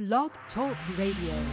Blog Talk Radio.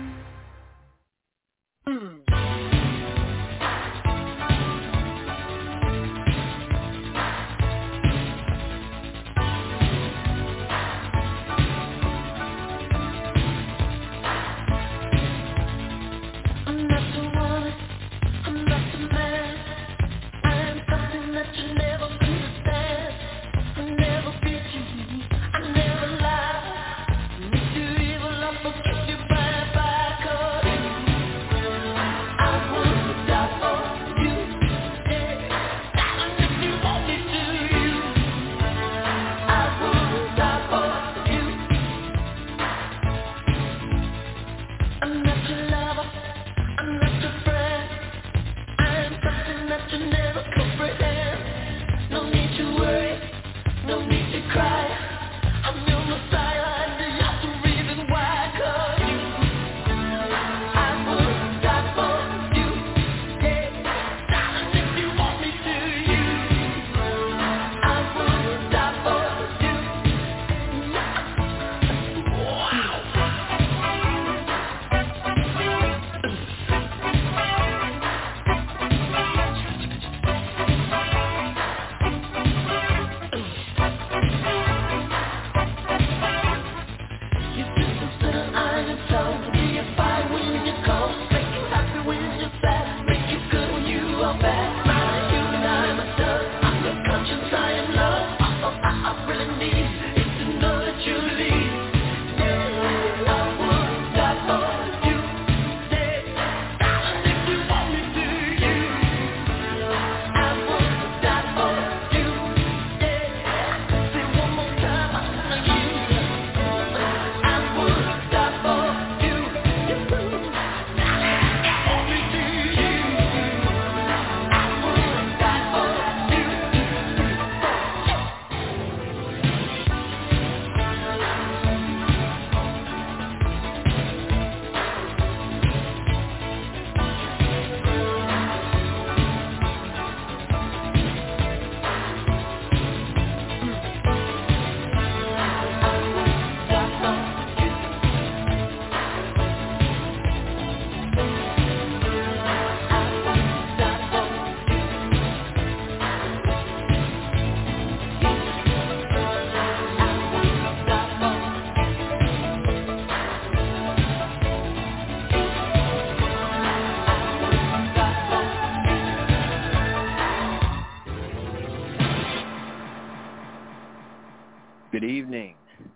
Good evening.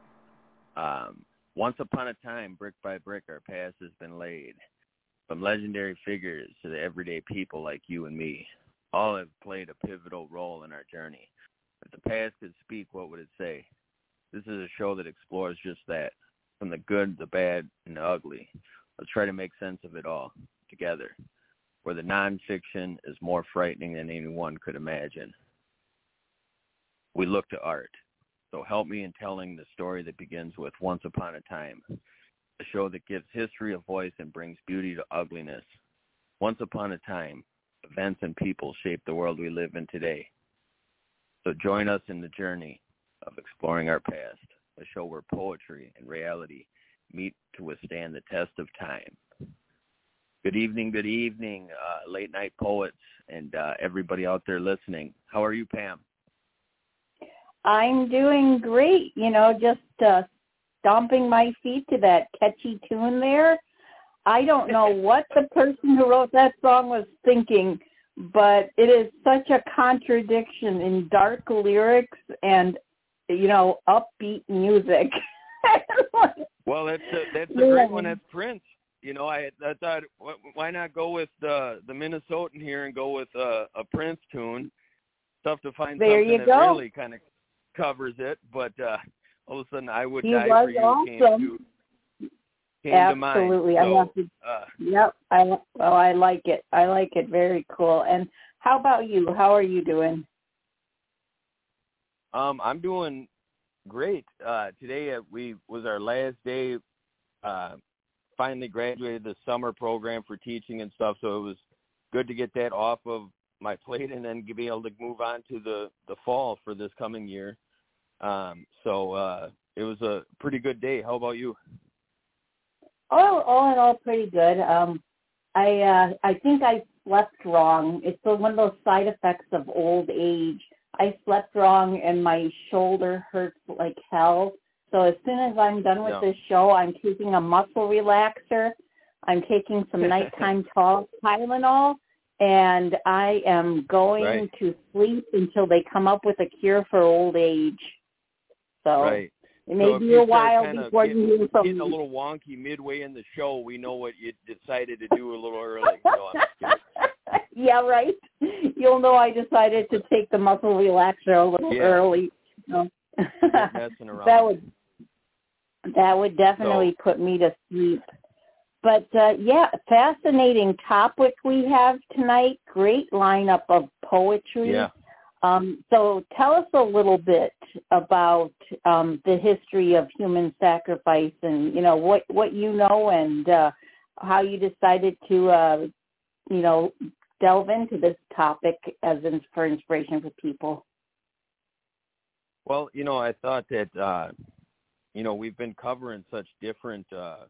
Once upon a time, brick by brick, our past has been laid. From legendary figures to the everyday people like you and me, all have played a pivotal role in our journey. If the past could speak, what would it say? This is a show that explores just that, from the good, the bad, and the ugly. Let's try to make sense of it all together, where the nonfiction is more frightening than anyone could imagine. We look to art. So help me in telling the story that begins with Once Upon a Time, a show that gives history a voice and brings beauty to ugliness. Once upon a time, events and people shape the world we live in today. So join us in the journey of exploring our past, a show where poetry and reality meet to withstand the test of time. Good evening, late night poets and everybody out there listening. How are you, Pam? I'm doing great, just stomping my feet to that catchy tune there. I don't know what the person who wrote that song was thinking, but it is such a contradiction in dark lyrics and, upbeat music. Well, that's a great one. That's Prince. I thought, why not go with the Minnesotan here and go with a Prince tune? Tough to find there something that go. Really kind of covers it, but all of a sudden I Would he Die was For You awesome. came Absolutely. to mind. Yep. I like it. I like it. Very cool. And how about you? How are you doing? I'm doing great. Today was our last day. Finally graduated the summer program for teaching and stuff, so it was good to get that off of my plate and then be able to move on to the fall for this coming year. So it was a pretty good day. How about you? All in all, pretty good. I think I slept wrong. It's one of those side effects of old age. I slept wrong, and my shoulder hurts like hell. So as soon as I'm done with this show, I'm taking a muscle relaxer. I'm taking some nighttime Tylenol, and I am going to sleep until they come up with a cure for old age. So it may be a while before you hear from me. Getting a little wonky midway in the show, we know what you decided to do a little early. No, I'm just kidding. Yeah, right. You'll know I decided to take the muscle relaxer a little early. So. Messing around. That would definitely put me to sleep. But, fascinating topic we have tonight. Great lineup of poetry. Yeah. So tell us a little bit about the history of human sacrifice and, what you know and how you decided to, delve into this topic for inspiration for people. Well, I thought that, we've been covering such different,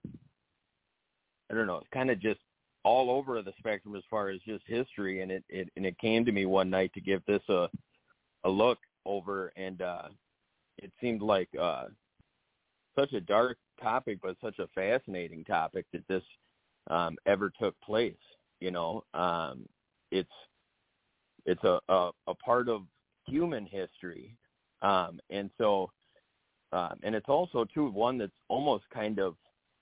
it's kind of just all over the spectrum as far as just history. And it came to me one night to give this a look over, and it seemed like such a dark topic, but such a fascinating topic that this ever took place. It's a part of human history. And so, and it's also too one that's almost kind of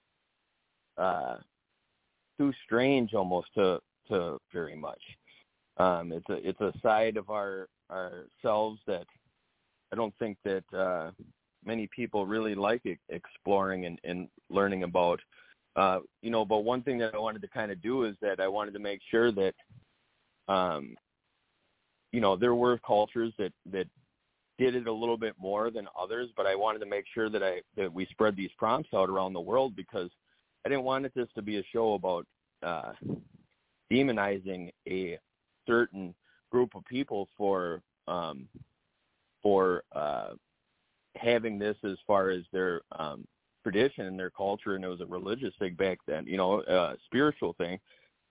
too strange almost to very much. It's a side of ourselves that I don't think that many people really like exploring and learning about. But one thing that I wanted to kind of do is that I wanted to make sure that there were cultures that did it a little bit more than others, but I wanted to make sure that we spread these prompts out around the world, because I didn't want this to be a show about demonizing a certain group of people for having this as far as their tradition and their culture, and it was a religious thing back then, spiritual thing.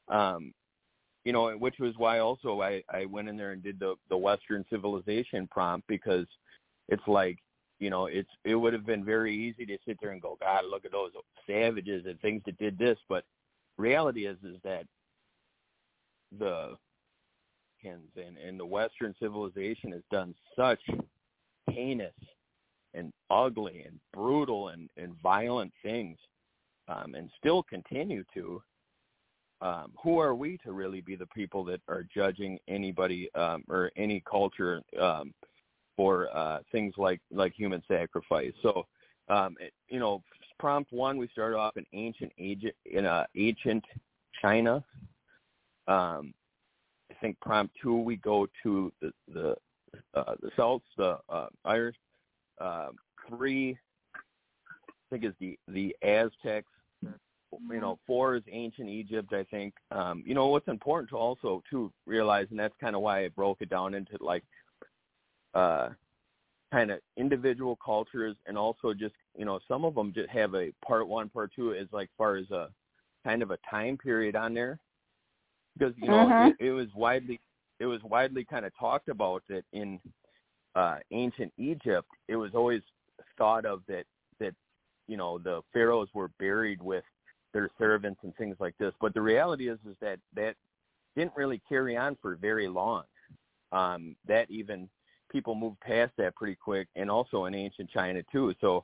Which was why also I went in there and did the Western civilization prompt, because it's like, it would have been very easy to sit there and go, God, look at those savages and things that did this. But reality is that the and the Western civilization has done such heinous and ugly and brutal and violent things, and still continue to. Who are we to really be the people that are judging anybody or any culture for things like human sacrifice? So, prompt one, we started off in ancient China. I think prompt two, we go to the Celts, the Irish. 3, I think, is the Aztecs. 4 is ancient Egypt, I think. What's important to also to realize, and that's kind of why I broke it down into kind of individual cultures, and also just, some of them just have a part 1, part 2 as like far as a kind of a time period on there, because it was widely kind of talked about that in ancient Egypt, it was always thought of that the pharaohs were buried with their servants and things like this. But the reality is that didn't really carry on for very long. That even people moved past that pretty quick, and also in ancient China too. So,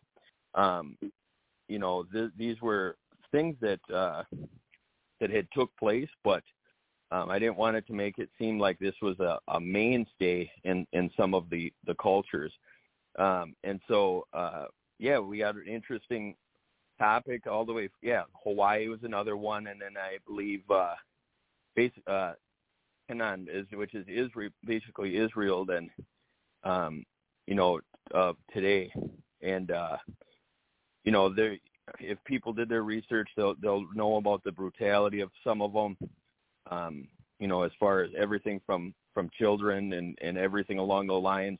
these were things that had took place, but I didn't want it to make it seem like this was a mainstay in some of the cultures. And so, we got an interesting topic all the way. Hawaii was another one, and then I believe Canaan which is Israel, basically Israel, then today. And if people did their research, they'll know about the brutality of some of them. As far as everything from children and everything along those lines.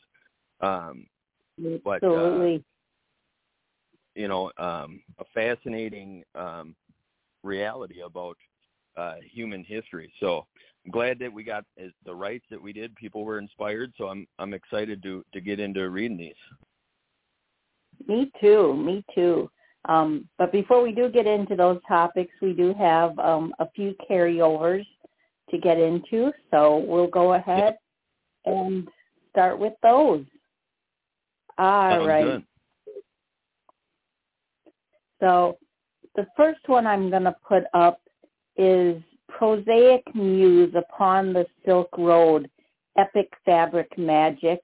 Absolutely. A fascinating reality about human history. So I'm glad that we got the rights that we did. People were inspired, so I'm excited to get into reading these. Me too. But before we do get into those topics, we do have a few carryovers to get into, so we'll go ahead and start with those. All right. Good. So the first one I'm going to put up is Prosaic Muse Upon the Silk Road, Epic Fabric Magic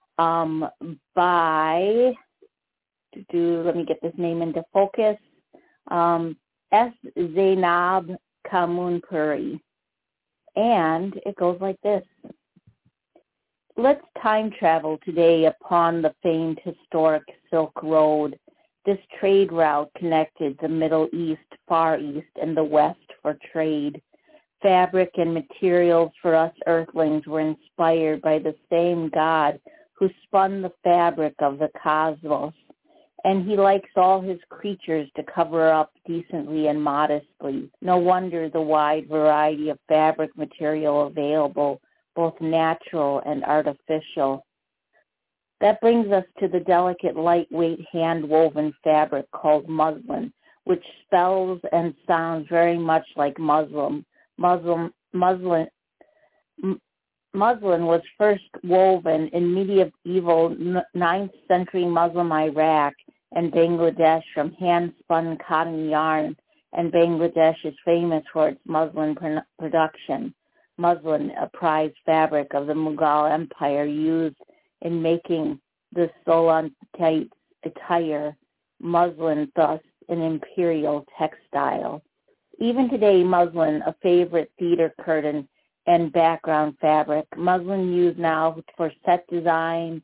by, let me get this name into focus, S. Zainab Kamunpuri. And it goes like this. Let's time travel today upon the famed historic Silk Road. This trade route connected the Middle East, Far East, and the West for trade. Fabric and materials for us earthlings were inspired by the same God who spun the fabric of the cosmos. And he likes all his creatures to cover up decently and modestly. No wonder the wide variety of fabric material available, both natural and artificial. That brings us to the delicate, lightweight, hand-woven fabric called muslin, which spells and sounds very much like Muslim. Muslin was first woven in medieval 9th century Muslim Iraq and Bangladesh from hand-spun cotton yarn, and Bangladesh is famous for its muslin production. Muslin, a prized fabric of the Mughal Empire, used in making the Sultanate attire. Muslin, thus, an imperial textile. Even today, muslin, a favorite theater curtain and background fabric. Muslin used now for set design,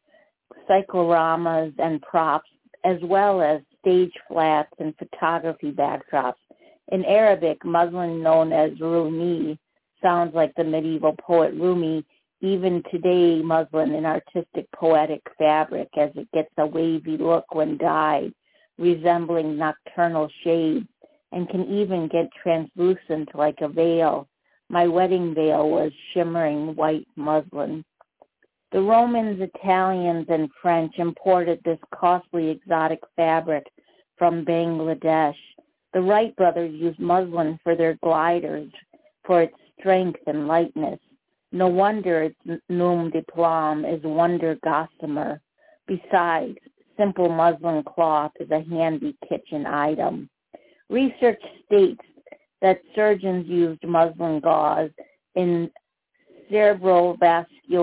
cycloramas, and props, as well as stage flats and photography backdrops. In Arabic, muslin, known as Rumi, sounds like the medieval poet Rumi. Even today, muslin, an artistic poetic fabric, as it gets a wavy look when dyed, resembling nocturnal shades, and can even get translucent like a veil. My wedding veil was shimmering white muslin. The Romans, Italians, and French imported this costly exotic fabric from Bangladesh. The Wright brothers used muslin for their gliders for its strength and lightness. No wonder its nom de plume is wonder gossamer. Besides, simple muslin cloth is a handy kitchen item. Research states that surgeons used muslin gauze in cerebrovascular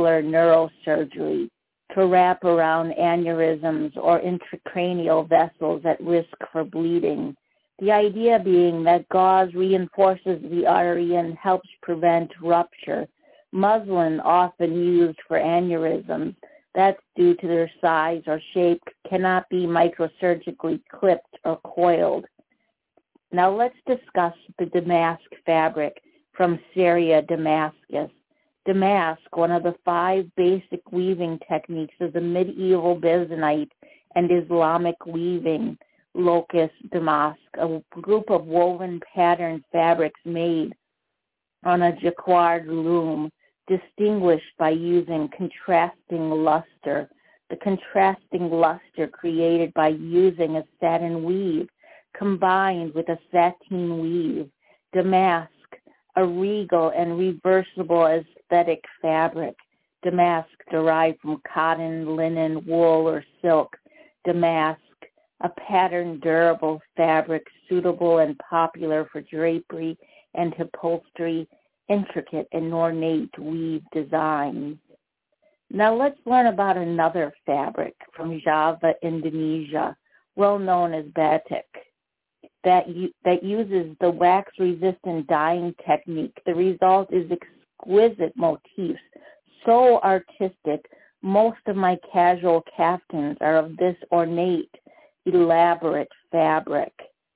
neurosurgery to wrap around aneurysms or intracranial vessels at risk for bleeding. The idea being that gauze reinforces the artery and helps prevent rupture. Muslin, often used for aneurysms, that's due to their size or shape, cannot be microsurgically clipped or coiled. Now let's discuss the damask fabric from Syria, Damascus. Damask, one of the 5 basic weaving techniques of the medieval Byzantine and Islamic weaving locus damask, a group of woven patterned fabrics made on a jacquard loom, distinguished by using contrasting luster. The contrasting luster created by using a satin weave combined with a sateen weave. Damask, a regal and reversible aesthetic fabric. Damask derived from cotton, linen, wool, or silk. Damask, a patterned, durable fabric suitable and popular for drapery and upholstery, intricate and ornate weave designs. Now let's learn about another fabric from Java, Indonesia, well known as batik, that uses the wax-resistant dyeing technique. The result is exquisite motifs, so artistic, most of my casual caftans are of this ornate, elaborate fabric.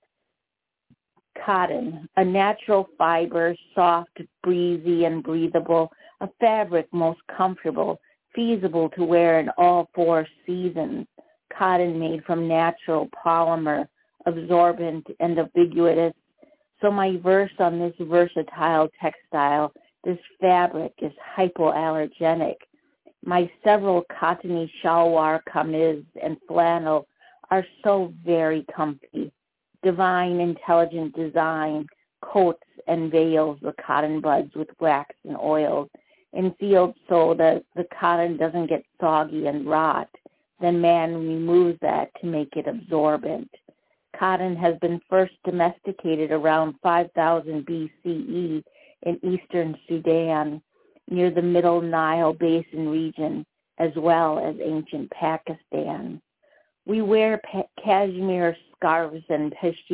Cotton, a natural fiber, soft, breezy, and breathable, a fabric most comfortable, feasible to wear in all 4 seasons. Cotton made from natural polymer, absorbent and ubiquitous, So my verse on this versatile textile, this fabric is hypoallergenic. My several cottony shalwar kameez and flannel are so very comfy. Divine, intelligent design coats and veils the cotton buds with wax and oils in fields so that the cotton doesn't get soggy and rot. Then man removes that to make it absorbent. Cotton has been first domesticated around 5000 BCE in eastern Sudan, near the Middle Nile Basin region, as well as ancient Pakistan. We wear cashmere scarves and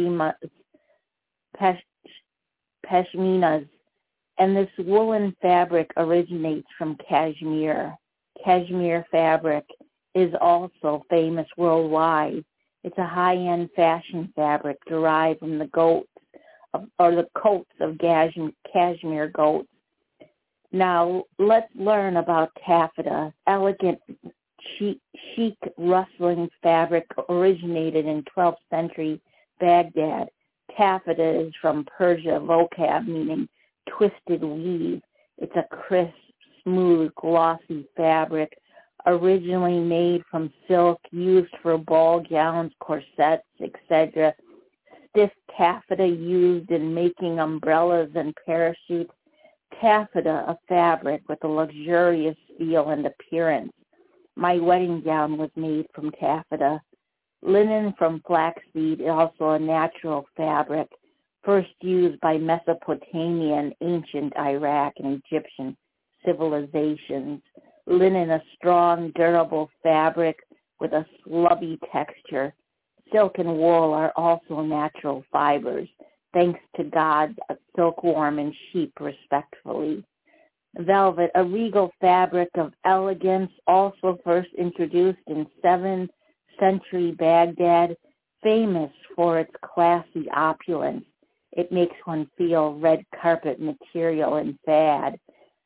pashminas, and this woolen fabric originates from Kashmir. Cashmere fabric is also famous worldwide. It's a high-end fashion fabric derived from the coats of cashmere goats. Now, let's learn about taffeta. Elegant, chic, rustling fabric originated in 12th century Baghdad. Taffeta is from Persia vocab, meaning twisted weave. It's a crisp, smooth, glossy fabric originally made from silk, used for ball gowns, corsets, etc. Stiff taffeta used in making umbrellas and parachutes. Taffeta, a fabric with a luxurious feel and appearance. My wedding gown was made from taffeta. Linen from flaxseed is also a natural fabric, first used by Mesopotamian, ancient Iraq, and Egyptian civilizations. Linen, a strong, durable fabric with a slubby texture. Silk and wool are also natural fibers, thanks to God, silkworm and sheep, respectfully. Velvet, a regal fabric of elegance, also first introduced in 7th century Baghdad, famous for its classy opulence. It makes one feel red carpet material and fad.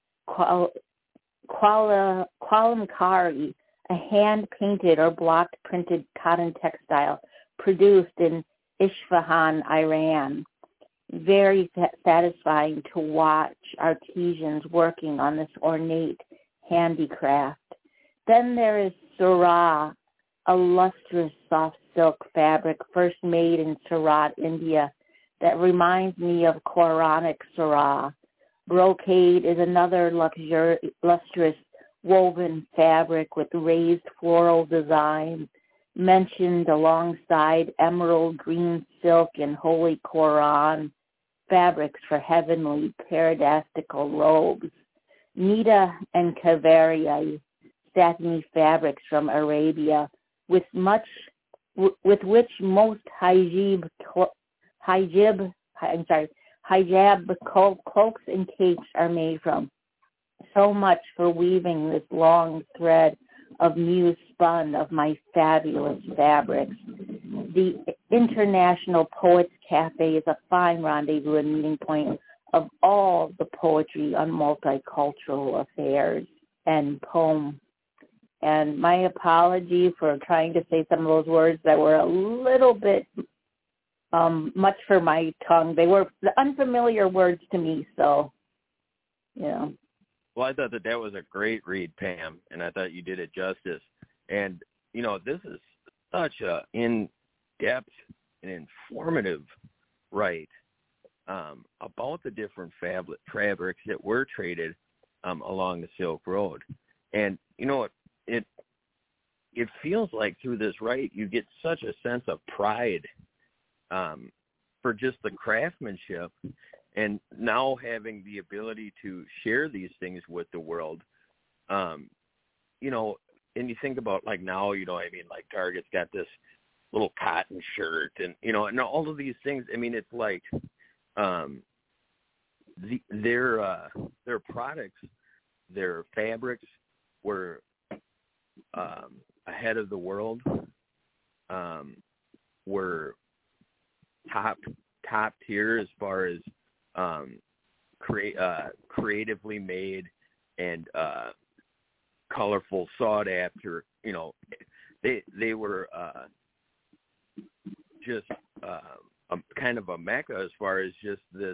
Kalamkari, a hand-painted or block-printed cotton textile produced in Isfahan, Iran. Very satisfying to watch artisans working on this ornate handicraft. Then there is Surah, a lustrous soft silk fabric first made in Surat, India, that reminds me of Quranic Surah. Brocade is another lustrous woven fabric with raised floral designs, mentioned alongside emerald green silk and Holy Quran fabrics for heavenly paradisical robes. Nida and Kavaria, satiny fabrics from Arabia, with which most hijab cloaks and capes are made from. So much for weaving this long thread of muse spun of my fabulous fabrics. The International Poets Cafe is a fine rendezvous and meeting point of all the poetry on multicultural affairs and poem. And my apology for trying to say some of those words that were a little bit much for my tongue. They were unfamiliar words to me, so, you know. Well, I thought that was a great read, Pam, and I thought you did it justice. And, you know, this is such a in-depth and informative write about the different fabrics that were traded along the Silk Road. And, you know, it feels like through this write you get such a sense of pride for just the craftsmanship, and now having the ability to share these things with the world, you know, and you think about like now, you know, I mean, like Target's got this little cotton shirt and, you know, and all of these things. I mean, it's like their products, their fabrics were ahead of the world, were top tier as far as creatively made and colorful, sought after. You know, they were just kind of a mecca as far as just this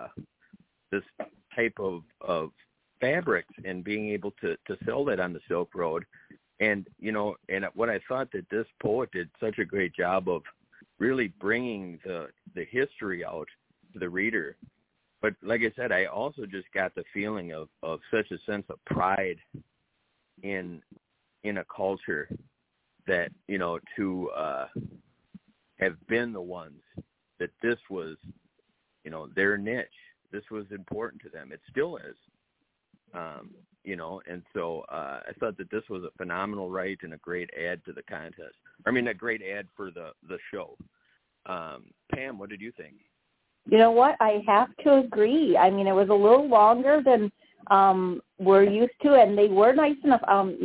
type of fabrics and being able to sell that on the Silk Road. And, and what I thought that this poet did such a great job of really bringing the history out to the reader. But like I said, I also just got the feeling of such a sense of pride in a culture that, to have been the ones that this was, their niche. This was important to them. It still is. And so I thought that this was a phenomenal write and a great ad to the contest. I mean, a great ad for the show. Pam, what did you think? You know what? I have to agree. I mean, it was a little longer than we're used to, and they were nice enough.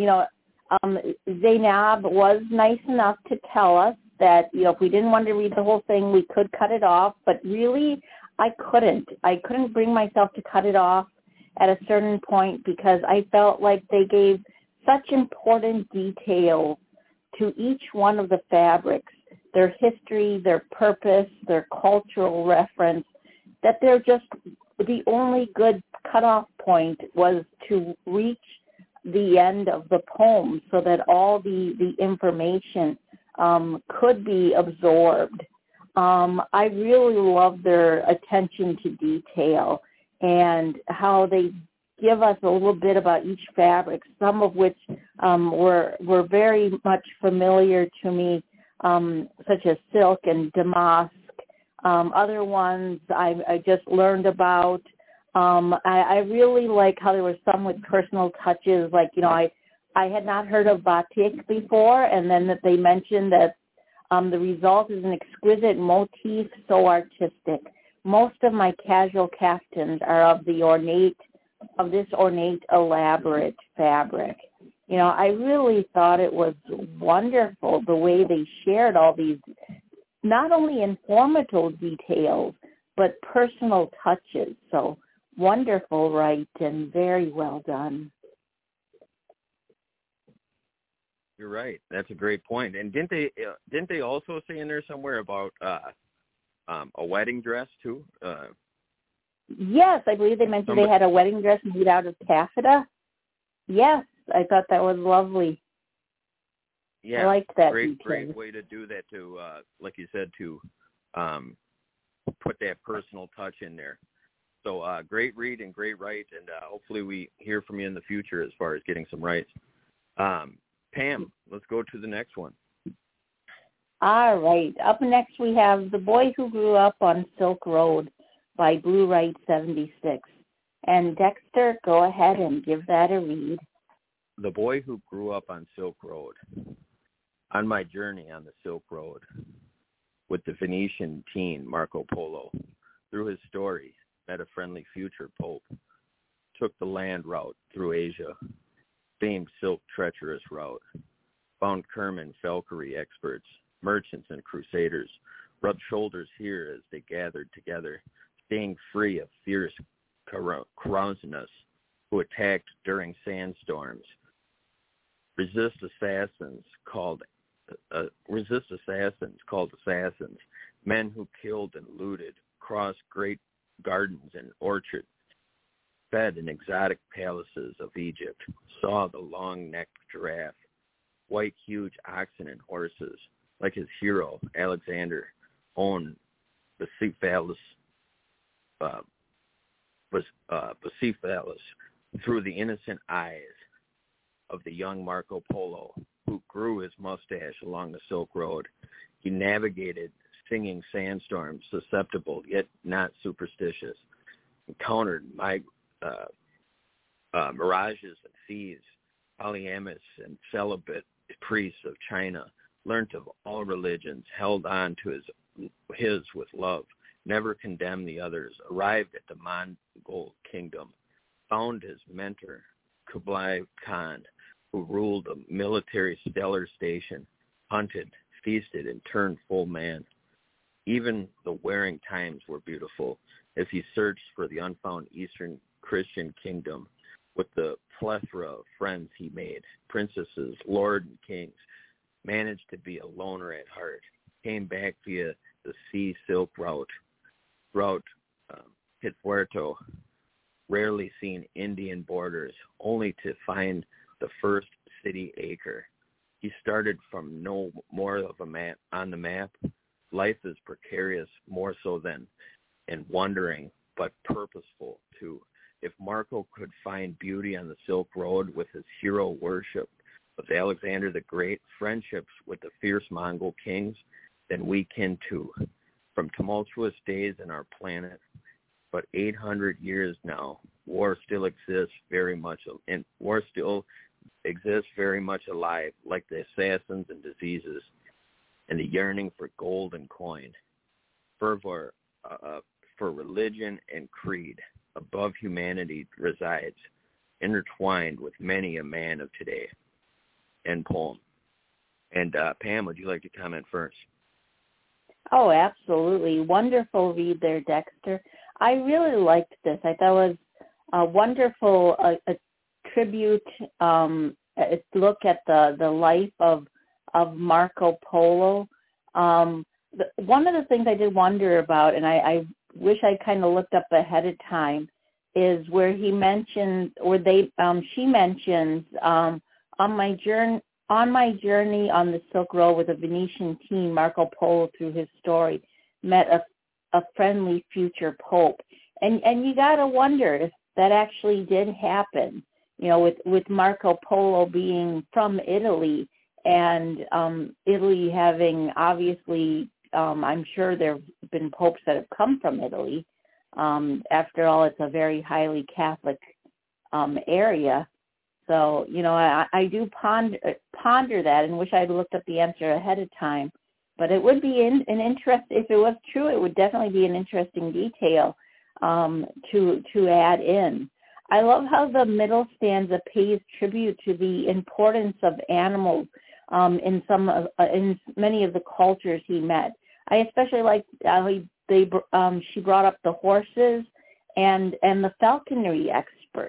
Zainab was nice enough to tell us that, if we didn't want to read the whole thing, we could cut it off. But really, I couldn't. I couldn't bring myself to cut it off at a certain point because I felt like they gave such important details to each one of the fabrics, their history, their purpose, their cultural reference, that they're just the only good cutoff point was to reach the end of the poem so that all the information could be absorbed. I really love their attention to detail and how they give us a little bit about each fabric, some of which were very much familiar to me, such as silk and damask. Other ones I just learned about. I really like how there were some with personal touches, like, I had not heard of batik before, and then that they mentioned that the result is an exquisite motif so artistic. Most of my casual caftans are of this ornate, elaborate fabric. I really thought it was wonderful the way they shared all these, not only informative details, but personal touches. So wonderful, right, and very well done. You're right. That's a great point. And didn't they also say in there somewhere about a wedding dress too? Yes, I believe they mentioned they had a wedding dress made out of taffeta. Yes, I thought that was lovely. Yeah, I liked that. Great way to do that. To like you said, to put that personal touch in there. So great read and great write, and hopefully we hear from you in the future as far as getting some rights. Pam, let's go to the next one. All right. Up next we have The Boy Who Grew Up on Silk Road by Blue Right 76. And Dexter, go ahead and give that a read. The Boy Who Grew Up on Silk Road. On my journey on the Silk Road with the Venetian teen Marco Polo, through his story, met a friendly future pope, took the land route through Asia, famed silk treacherous route, found Kerman falconry experts, merchants and crusaders, rubbed shoulders here as they gathered together, staying free of fierce carousiness who attacked during sandstorms. Resist assassins called assassins, men who killed and looted, crossed great gardens and orchards, fed in exotic palaces of Egypt, saw the long-necked giraffe, white huge oxen and horses, like his hero Alexander, owned Bucephalus through the innocent eyes of the young Marco Polo, who grew his mustache along the Silk Road. He navigated singing sandstorms, susceptible yet not superstitious, encountered mirages and thieves, polyamorous and celibate priests of China, learnt of all religions, held on to his with love, never condemned the others, arrived at the Mongol kingdom, found his mentor, Kublai Khan, who ruled a military stellar station, hunted, feasted, and turned full man. Even the wearing times were beautiful as he searched for the unfound Eastern Christian kingdom with the plethora of friends he made, princesses, lords, and kings, managed to be a loner at heart, came back via the sea silk route throughout Pitfuerto, rarely seen Indian borders, only to find the first city acre. He started from no more of a map on the map. Life is precarious, more so than and wandering, but purposeful too. If Marco could find beauty on the Silk Road with his hero worship of Alexander the Great, friendships with the fierce Mongol kings, then we can too. From tumultuous days in our planet, but 800 years now, war still exists very much alive, like the assassins and diseases, and the yearning for gold and coin, fervor for religion and creed above humanity resides, intertwined with many a man of today. End poem. And Pam, would you like to comment first? Oh, absolutely. Wonderful read there, Dexter. I really liked this. I thought it was a wonderful a tribute, a look at the life of Marco Polo. One of the things I did wonder about, and I wish I kind of looked up ahead of time, is where he mentioned, or she mentions, on my journey on the Silk Road with a Venetian teen, Marco Polo, through his story, met a friendly future pope. And you got to wonder if that actually did happen, you know, with Marco Polo being from Italy, and Italy having, obviously, I'm sure there have been popes that have come from Italy. After all, it's a very highly Catholic area. So, you know, I do ponder that and wish I'd looked up the answer ahead of time. But it would be an interest, if it was true, it would definitely be an interesting detail to add in. I love how the middle stanza pays tribute to the importance of animals in many of the cultures he met. I especially liked how she brought up the horses and the falconry experts.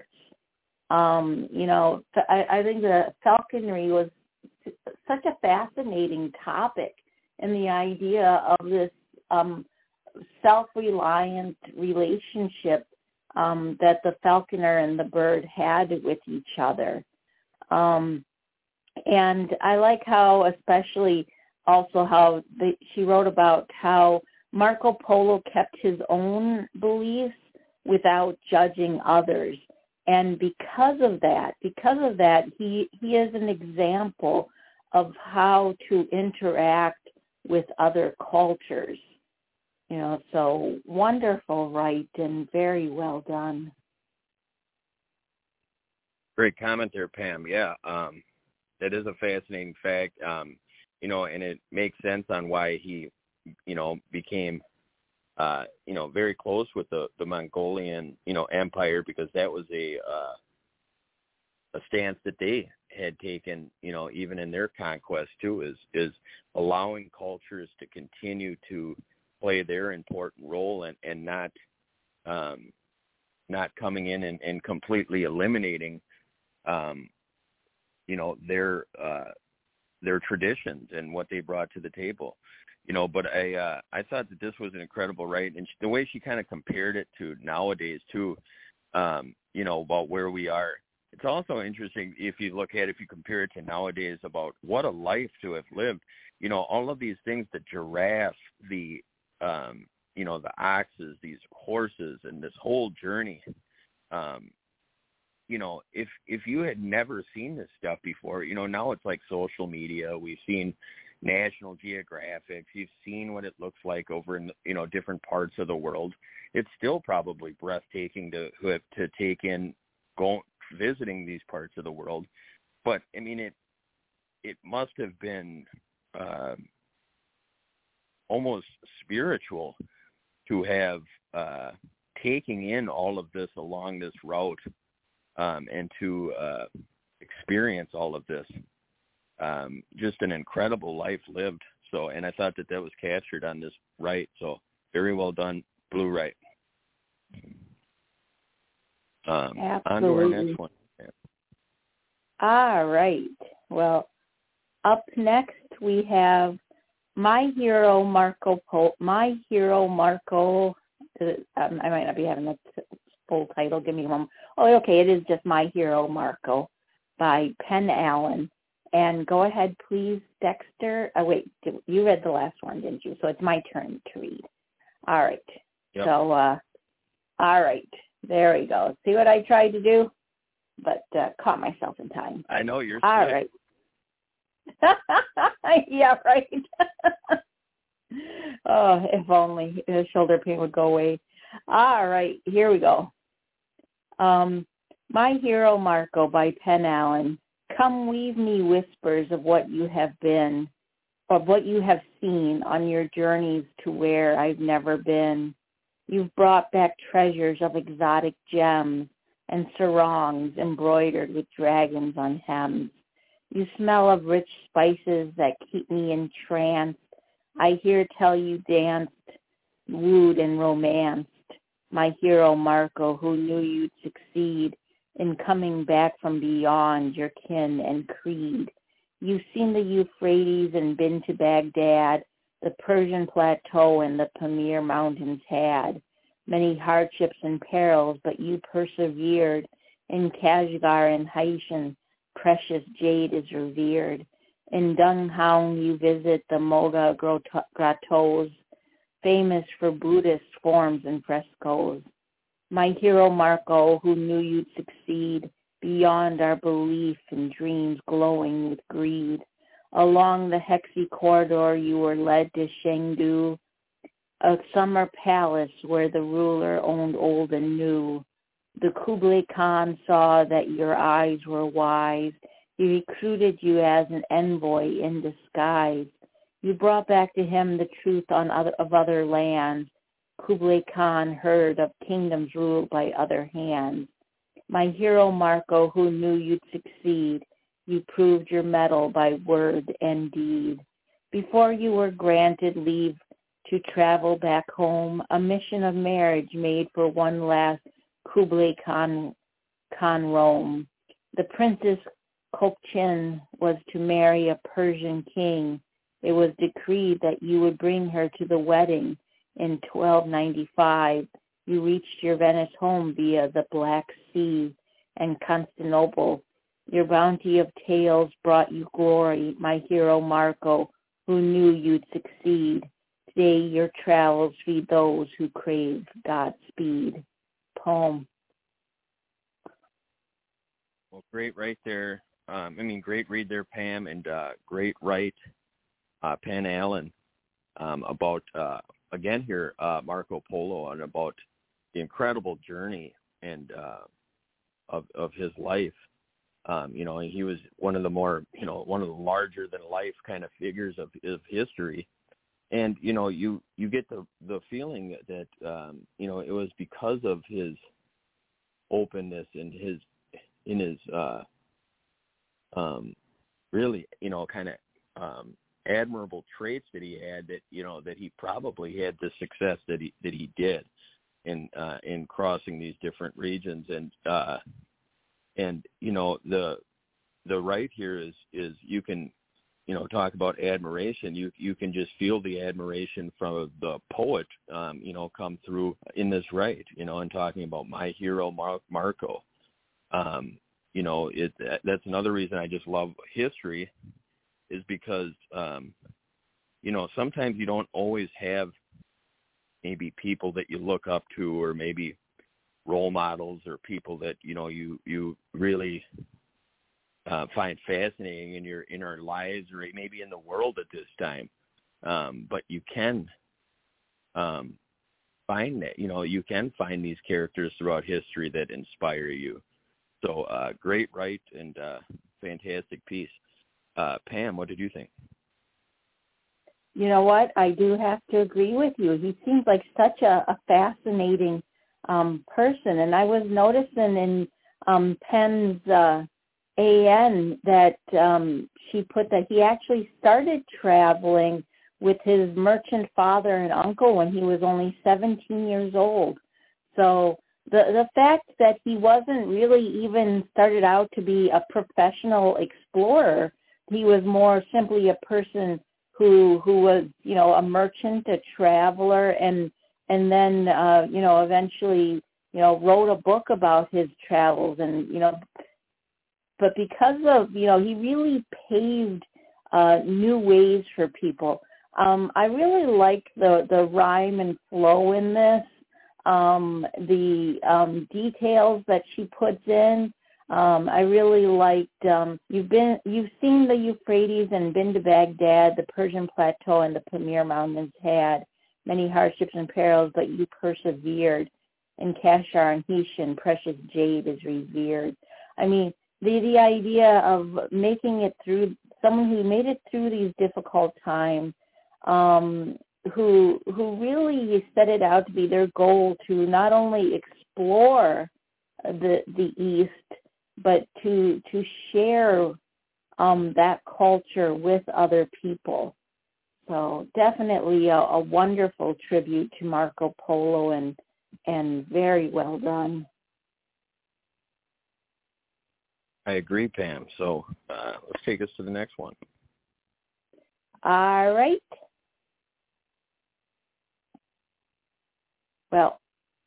You know, I think the falconry was such a fascinating topic, and the idea of this self-reliant relationship that the falconer and the bird had with each other. And I like how, especially also how she wrote about how Marco Polo kept his own beliefs without judging others. And because of that, he is an example of how to interact with other cultures. You know, so wonderful, right, and very well done. Great comment there, Pam. Yeah, that is a fascinating fact. You know, and it makes sense on why he, you know, became, you know, very close with the Mongolian, you know, empire, because that was a stance that they had taken, you know, even in their conquest too, is allowing cultures to continue to play their important role and not coming in and completely eliminating, you know, their traditions and what they brought to the table. You know, but I thought that this was an incredible write, and the way she kind of compared it to nowadays too, you know, about where we are. It's also interesting if you compare it to nowadays, about what a life to have lived. You know, all of these things, the giraffe, the you know, the oxes, these horses, and this whole journey. You know, if you had never seen this stuff before, you know, now it's like social media. We've seen National Geographic. You've seen what it looks like over in, you know, different parts of the world. It's still probably breathtaking to take in, visiting these parts of the world. But I mean, it must have been almost spiritual to have taking in all of this along this route, and to experience all of this. Just an incredible life lived. So, and I thought that was captured on this right. So very well done, Blue Right. Absolutely. On to our next one. Yeah. All right. Well, up next we have My Hero Marco I might not be having the full title. Give me a moment. Oh, okay. It is just My Hero Marco by Penn Allen. And go ahead, please, Dexter. Oh, wait, you read the last one, didn't you? So it's my turn to read. All right. Yep. So, all right. There we go. See what I tried to do? But caught myself in time. I know you're all sick. Right. Yeah, right. Oh, if only the shoulder pain would go away. All right, here we go. My Hero Marco by Penn Allen. Come weave me whispers of what you have been, of what you have seen on your journeys to where I've never been. You've brought back treasures of exotic gems and sarongs embroidered with dragons on hems. You smell of rich spices that keep me entranced. I hear tell you danced, wooed and romanced. My hero Marco, who knew you'd succeed in coming back from beyond your kin and creed. You've seen the Euphrates and been to Baghdad, the Persian plateau and the Pamir Mountains had. Many hardships and perils, but you persevered. In Kashgar and Haitian, precious jade is revered. In Dunhound you visit the Moga grottos, famous for Buddhist forms and frescoes. My hero Marco, who knew you'd succeed beyond our belief and dreams glowing with greed. Along the Hexi corridor you were led to Chengdu, a summer palace where the ruler owned old and new. The Kublai Khan saw that your eyes were wise. He recruited you as an envoy in disguise. You brought back to him the truth of other lands. Kublai Khan heard of kingdoms ruled by other hands. My hero Marco, who knew you'd succeed, you proved your mettle by word and deed. Before you were granted leave to travel back home, a mission of marriage made for one last Kublai Khan Rome. The Princess Kokchin was to marry a Persian king. It was decreed that you would bring her to the wedding in 1295. You reached your Venice home via the Black Sea and Constantinople. Your bounty of tales brought you glory, my hero Marco, who knew you'd succeed. Today your travels feed those who crave Godspeed. Poem. Well, great right there. Great read there, Pam, and great write, Penn Allen, about, again here, Marco Polo, and about the incredible journey and of his life. He was one of the more, one of the larger than life kind of figures of history. And, you get the feeling that, it was because of his openness and his really, kind of admirable traits that he had, that, that he probably had the success that he did in crossing these different regions. And the right here is you can, talk about admiration. You can just feel the admiration from the poet, come through in this right, and talking about my hero Marco. That's another reason I just love history, is because, sometimes you don't always have maybe people that you look up to, or maybe role models, or people that, you really find fascinating in our lives, or maybe in the world at this time. But you can find that, you can find these characters throughout history that inspire you. So great write and fantastic piece. Pam, what did you think? You know what? I do have to agree with you. He seems like such a fascinating person. And I was noticing in Penn's AN that she put that he actually started traveling with his merchant father and uncle when he was only 17 years old. So the fact that he wasn't really even started out to be a professional explorer, he was more simply a person who was, you know, a merchant, a traveler, and then, you know, eventually, you know, wrote a book about his travels, and, you know, but because of, you know, he really paved new ways for people. I really like the rhyme and flow in this, the details that she puts in. I really liked, you've seen the Euphrates and been to Baghdad, the Persian Plateau and the Pamir Mountains had many hardships and perils, but you persevered. In Kashgar and Heshin, precious jade is revered. I mean, the idea of making it through, someone who made it through these difficult times, who really set it out to be their goal to not only explore the East, but to share that culture with other people. So definitely a wonderful tribute to Marco Polo, and very well done. I agree, Pam. So let's take us to the next one. All right. Well,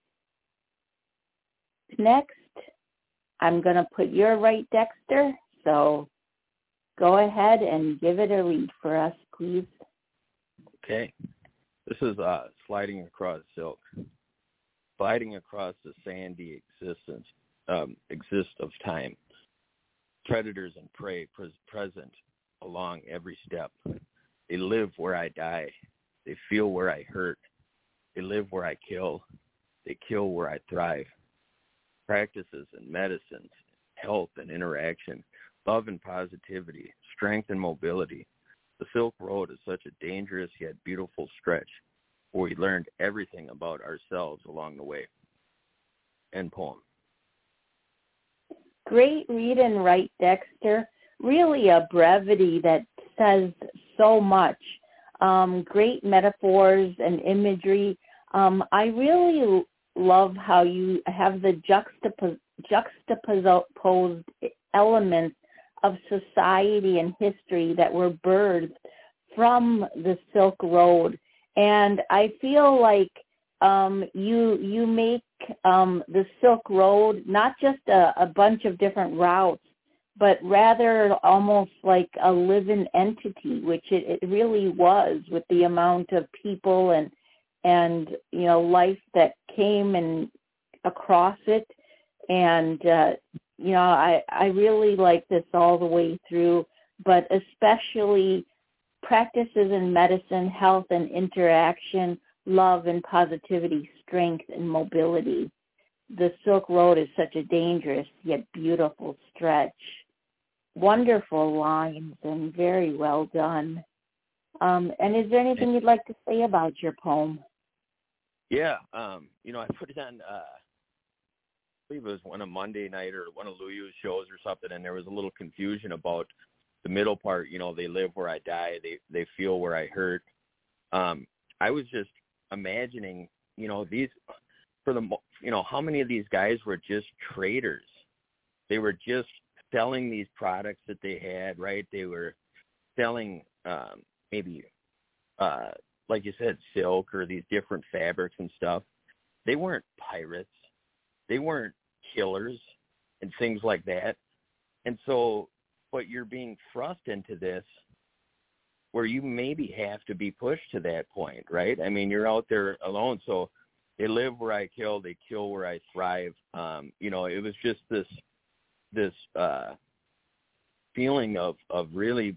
next, I'm going to put your right, Dexter. So go ahead and give it a read for us, please. Okay. This is Sliding Across Silk. Sliding across the sandy exist of time. Predators and prey present along every step. They live where I die. They feel where I hurt. They live where I kill. They kill where I thrive. Practices and medicines, health and interaction, love and positivity, strength and mobility. The Silk Road is such a dangerous yet beautiful stretch where we learned everything about ourselves along the way. End poem. Great read and write, Dexter. Really a brevity that says so much. Great metaphors and imagery. I really love how you have the juxtaposed elements of society and history that were birthed from the Silk Road. And I feel like you make the Silk Road not just a bunch of different routes, but rather almost like a living entity, which it really was, with the amount of people and you know, life that came and across it. And you know, I really like this all the way through, but especially practices in medicine, health and interaction, love and positivity, strength and mobility. The Silk Road is such a dangerous yet beautiful stretch. Wonderful lines and very well done. And is there anything you'd like to say about your poem? Yeah, you know, I put it on, I believe it was one of Monday night or one of Luyu's shows or something, and there was a little confusion about the middle part. You know, they live where I die, they feel where I hurt. I was just imagining, you know, how many of these guys were just traders? They were just selling these products that they had, right? They were selling maybe, like you said, silk or these different fabrics and stuff. They weren't pirates. They weren't killers and things like that. And so, but you're being thrust into this where you maybe have to be pushed to that point, right? I mean, you're out there alone. So they live where I kill, they kill where I thrive. You know, it was just this feeling of really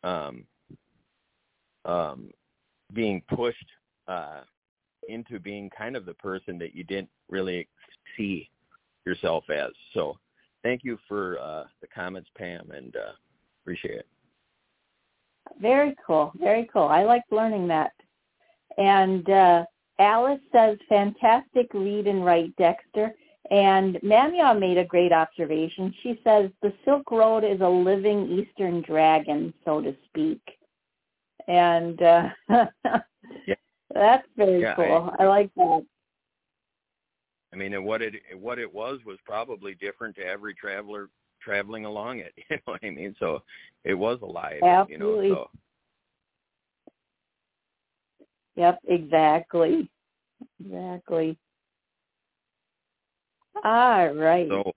being pushed into being kind of the person that you didn't really see yourself as. So thank you for the comments, Pam, and appreciate it. Very cool. Very cool. I like learning that. And Alice says, fantastic read and write, Dexter. And Mamia made a great observation. She says, the Silk Road is a living Eastern dragon, so to speak. And yeah. That's very cool. I like that. I mean, and what it was probably different to every traveler traveling along it. You know what I mean? So it was alive. Absolutely. You know, so. Yep, exactly. Exactly. All right. So,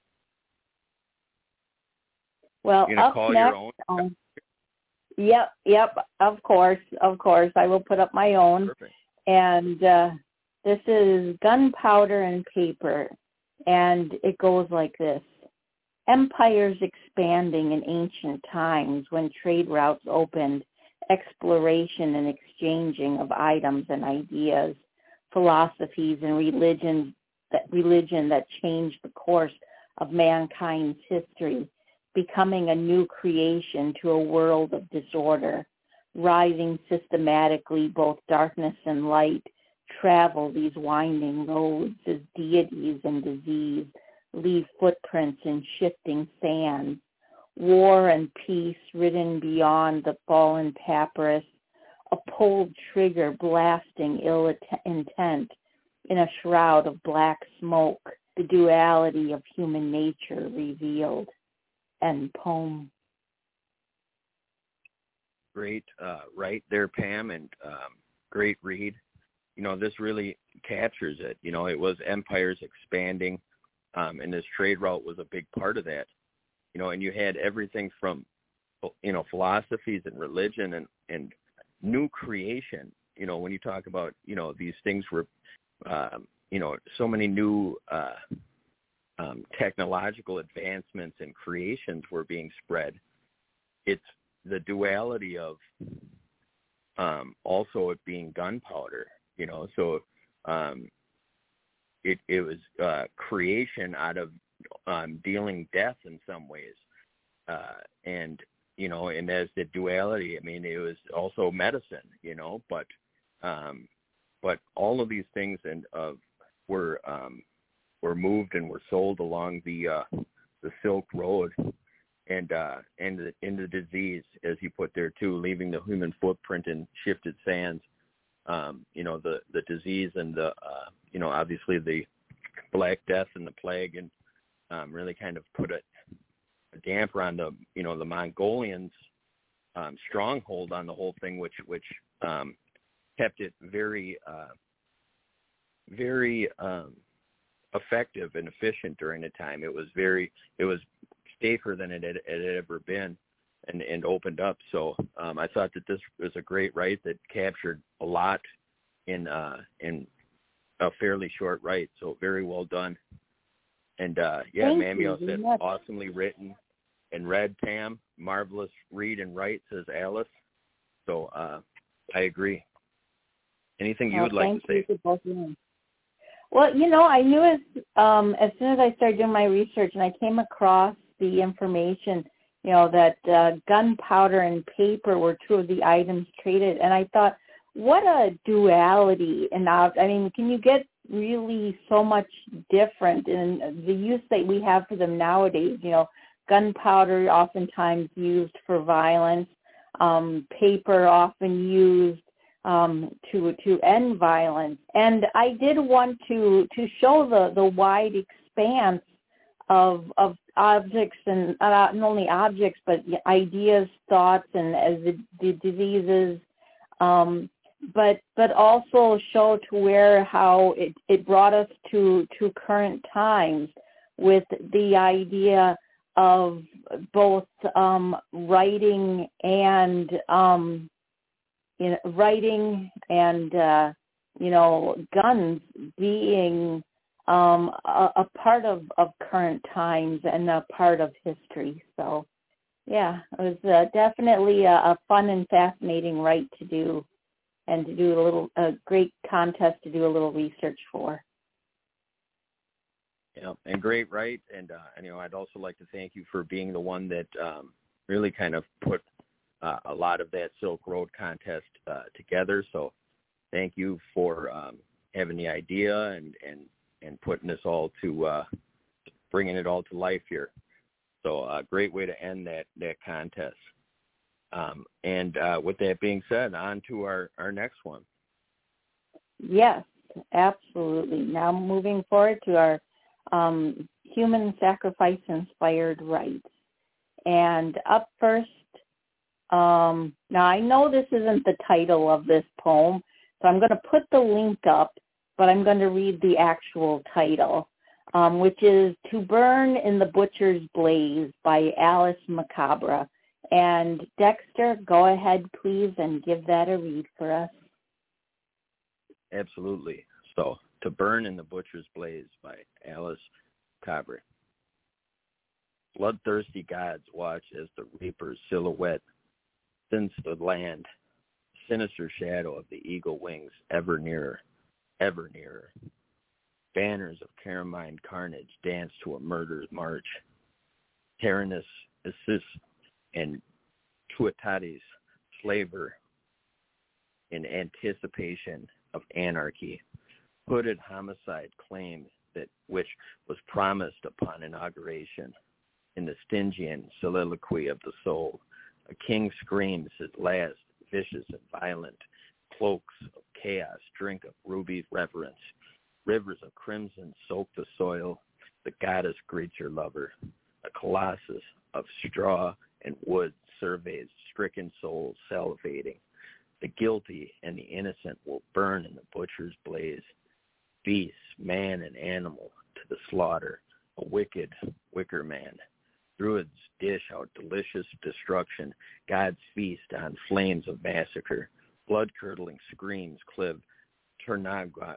Well, you're gonna up call next. your own? Yep. Of course. I will put up my own. Perfect. And this is Gunpowder and Paper, and it goes like this. Empires expanding in ancient times when trade routes opened, exploration and exchanging of items and ideas, philosophies and religion that changed the course of mankind's history, becoming a new creation to a world of disorder, rising systematically both darkness and light, travel these winding roads as deities and disease leave footprints in shifting sands, war and peace written beyond the fallen papyrus, a pulled trigger blasting ill intent in a shroud of black smoke, the duality of human nature revealed. End poem. Great right there, Pam, and great read. This really captures it. It was empires expanding, and this trade route was a big part of that. And you had everything from, philosophies and religion and new creation. When you talk about, these things were, so many new technological advancements and creations were being spread. It's the duality of also it being gunpowder, so it was creation out of dealing death in some ways, and as the duality, it was also medicine, but all of these things were moved and were sold along the Silk Road, and the disease, as you put there too, leaving the human footprint in shifted sands. The disease and the obviously the Black Death and the plague, and really kind of put a damper on the the Mongolians' stronghold on the whole thing, which kept it very effective and efficient during the time. It was safer than it had ever been, and opened up. So I thought that this was a great write that captured a lot in a fairly short write. So very well done. And Mamio said awesomely written and read. Pam, marvelous read and write, says Alice. So I agree. Anything you would like to say? Well, I knew as soon as I started doing my research and I came across the information, that gunpowder and paper were two of the items traded. And I thought, what a duality. And can you get really so much different in the use that we have for them nowadays? Gunpowder oftentimes used for violence, paper often used to end violence. And I did want to show the wide expanse of objects, and not only objects, but ideas, thoughts, and as the diseases, but also show to how it brought us to current times with the idea of both writing and guns being a part of current times and a part of history. So, yeah, it was definitely a fun and fascinating write to do, and to do a great contest to do a little research for. Yeah, and great write. And I'd also like to thank you for being the one that really kind of put a lot of that Silk Road contest together. So thank you for having the idea and putting this all to bringing it all to life here. So a great way to end that contest. And with that being said, on to our next one. Yes, absolutely. Now moving forward to our human sacrifice inspired rites. And up first, now I know this isn't the title of this poem, So I'm going to put the link up, but I'm going to read the actual title, which is To Burn in the Butcher's Blaze by Alice Macabre. And Dexter, go ahead, please, and give that a read for us. Absolutely. So, To Burn in the Butcher's Blaze by Alice Macabre. Bloodthirsty gods watch as the reaper's silhouette scints the land, sinister shadow of the eagle wings ever nearer, ever nearer. Banners of carmine carnage dance to a murder's march. Tyrannus Isis and Tuatatis flavor in anticipation of anarchy. Hooded homicide claims that which was promised upon inauguration. In the Stygian soliloquy of the soul, a king screams his last, vicious and violent. Cloaks of chaos drink of ruby reverence. Rivers of crimson soak the soil. The goddess greets her lover. A colossus of straw and wood surveys stricken souls salivating. The guilty and the innocent will burn in the butcher's blaze. Beasts, man and animal, to the slaughter. A wicked wicker man. Druids dish out delicious destruction. Gods feast on flames of massacre. Blood-curdling screams clive Ternanok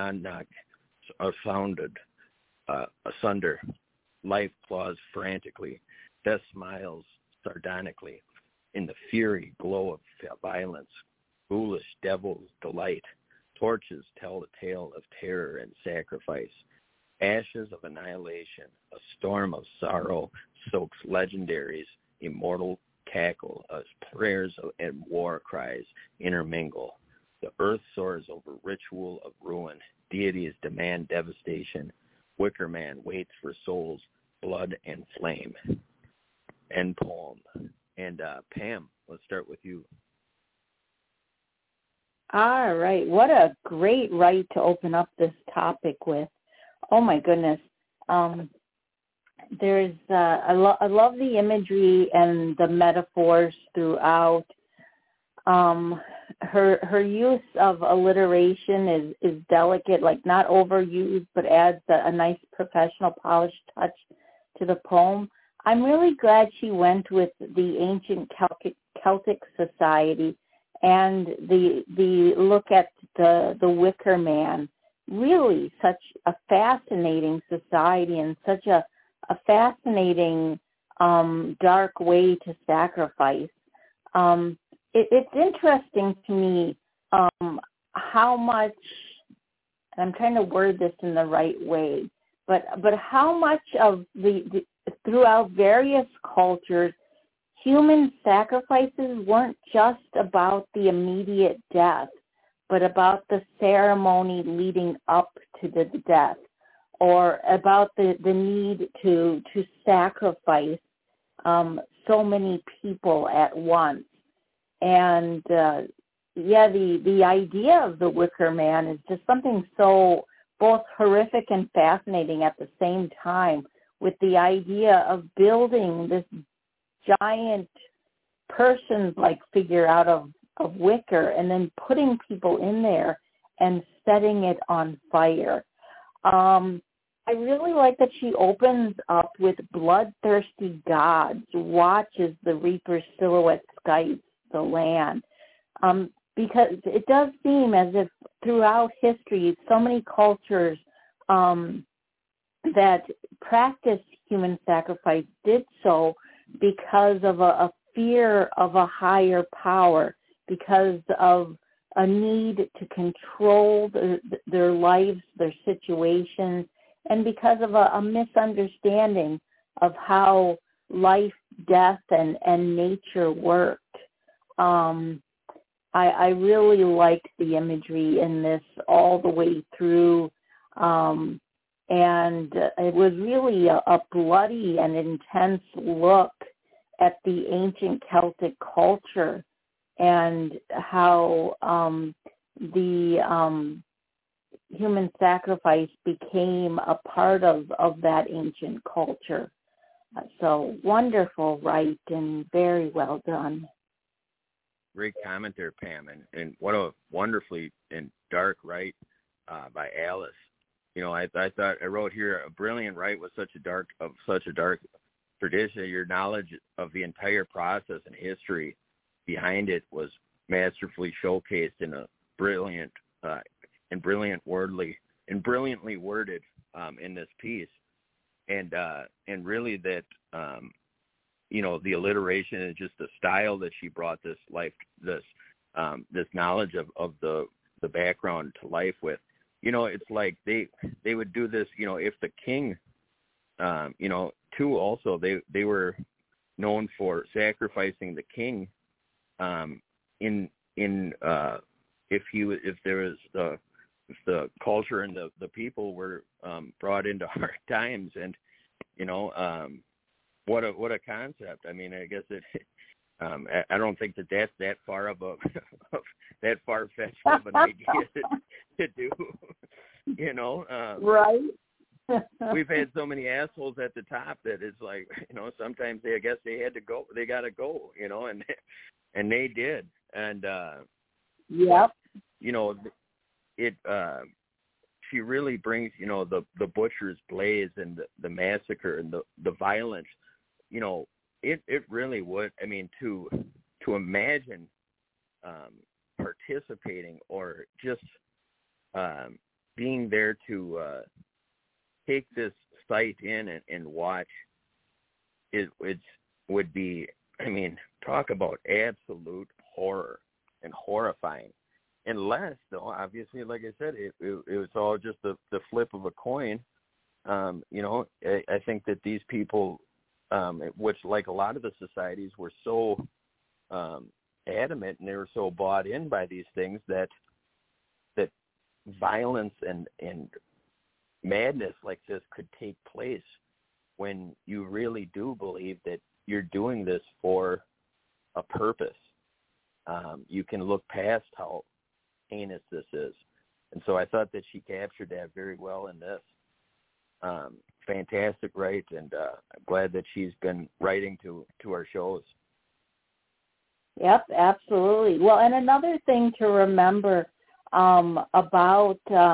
asunder. Life claws frantically. Death smiles sardonically. In the fury glow of violence, foolish devils delight. Torches tell the tale of terror and sacrifice. Ashes of annihilation, a storm of sorrow soaks legendaries, immortal cackle as prayers and war cries intermingle. The earth soars over ritual of ruin. Deities demand devastation. Wicker man waits for souls, blood and flame. End poem. And Pam, let's start with you. All right. What a great right to open up this topic with. Oh, my goodness. There's I love the imagery and the metaphors throughout. Her use of alliteration is delicate, like not overused, but adds a nice professional polished touch to the poem. I'm really glad she went with the ancient Celtic society and the look at the Wicker Man. Really such a fascinating society and such a fascinating dark way to sacrifice. It's interesting to me how much, and I'm trying to word this in the right way, but how much of the throughout various cultures, human sacrifices weren't just about the immediate death, but about the ceremony leading up to the death, or about the need to sacrifice so many people at once. And the idea of the Wicker Man is just something so both horrific and fascinating at the same time, with the idea of building this giant person-like figure out of wicker and then putting people in there and setting it on fire. I really like that she opens up with bloodthirsty gods watch as the reaper's silhouette skies the land, because it does seem as if throughout history so many cultures that practiced human sacrifice did so because of a fear of a higher power, because of a need to control their lives, their situations, and because of a misunderstanding of how life, death, and nature worked. I really liked the imagery in this all the way through, and it was really a bloody and intense look at the ancient Celtic culture and how the human sacrifice became a part of that ancient culture. So wonderful, right, and very well done. great comment there, Pam, and what a wonderfully and dark right by Alice. You know, I thought I wrote here a brilliant right with such a dark tradition. Your knowledge of the entire process and history behind it was masterfully showcased in a brilliantly worded in this piece, and really that you know, the alliteration and just the style that she brought this knowledge of the background to life with. You know, it's like they would do this, you know, if the king, you know, too, also they were known for sacrificing the king if the culture and the people were brought into hard times. And you know, what a concept. I mean, I guess it I don't think that's that far of a that far-fetched of an idea to do, you know. Right. We've had so many assholes at the top that it's like, you know, sometimes I guess they had to go, they got to go, you know, and they did. And, yep. You know, she really brings, you know, the butcher's blaze and the massacre and the violence, you know, it really would, I mean, to imagine participating or just being there to take this site in and watch, it would be, I mean, talk about absolute horror and horrifying. Unless, though, obviously, like I said, it was all just the flip of a coin. You know, I think that these people, which like a lot of the societies were so adamant and they were so bought in by these things that violence and madness like this could take place when you really do believe that you're doing this for a purpose. You can look past how heinous this is. And so I thought that she captured that very well in this. Fantastic write, and I'm glad that she's been writing to our shows. Yep, absolutely. Well, and another thing to remember about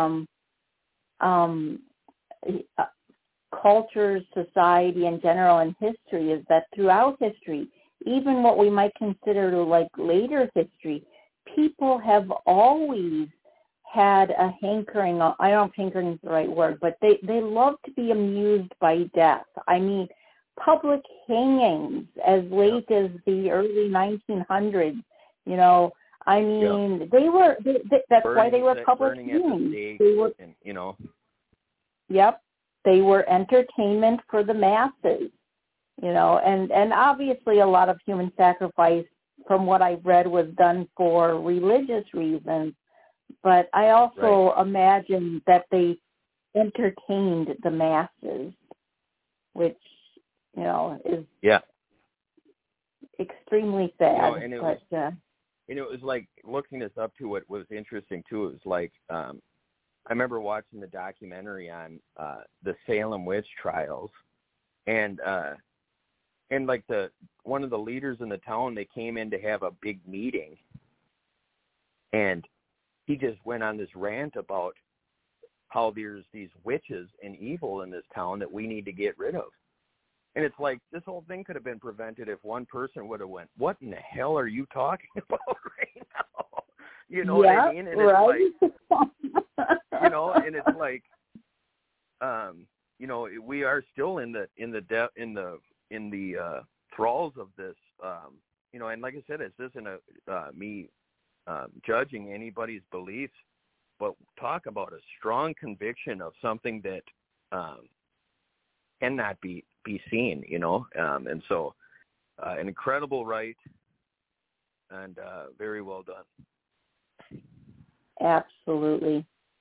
culture, society in general, and history is that throughout history, even what we might consider like later history, people have always had a hankering, I don't know if hankering is the right word, but they love to be amused by death. I mean, public hangings as late as the early 1900s, you know, I mean, they were, that's why they were public hangings. They were, and, you know. Yep. They were entertainment for the masses, you know, and obviously a lot of human sacrifice, from what I've read, was done for religious reasons. But I also imagine that they entertained the masses, which, you know, is extremely sad. You know, and it was like, looking this up to what was interesting too, it was like, I remember watching the documentary on the Salem witch trials, and like one of the leaders in the town, they came in to have a big meeting, and he just went on this rant about how there's these witches and evil in this town that we need to get rid of. And it's like, this whole thing could have been prevented if one person would have went, what in the hell are you talking about right now? You know what I mean? And it's like, you know, and it's like, you know, we are still in the thralls of this, you know, and like I said, this isn't me judging anybody's beliefs, but talk about a strong conviction of something that cannot be seen, you know, and so an incredible write, and very well done. Absolutely.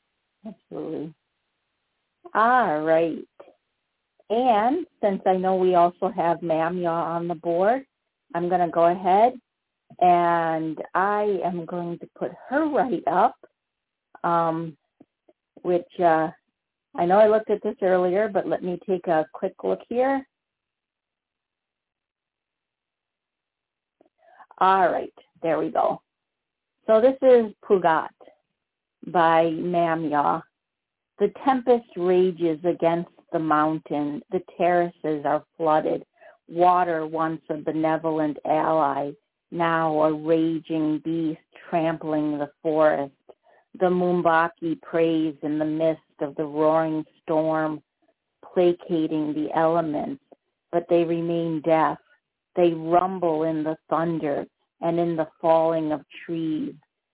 All right. And since I know we also have Mamya on the board, I'm going to go ahead and I am going to put her right up, which I know I looked at this earlier, but let me take a quick look here. All right. There we go. So this is Pugat by Mamya. The tempest rages against the mountain. The terraces are flooded. Water, once a benevolent ally, now a raging beast trampling the forest. The Mumbaki prays in the midst of the roaring storm, placating the elements, but they remain deaf. They rumble in the thunder and in the falling of trees.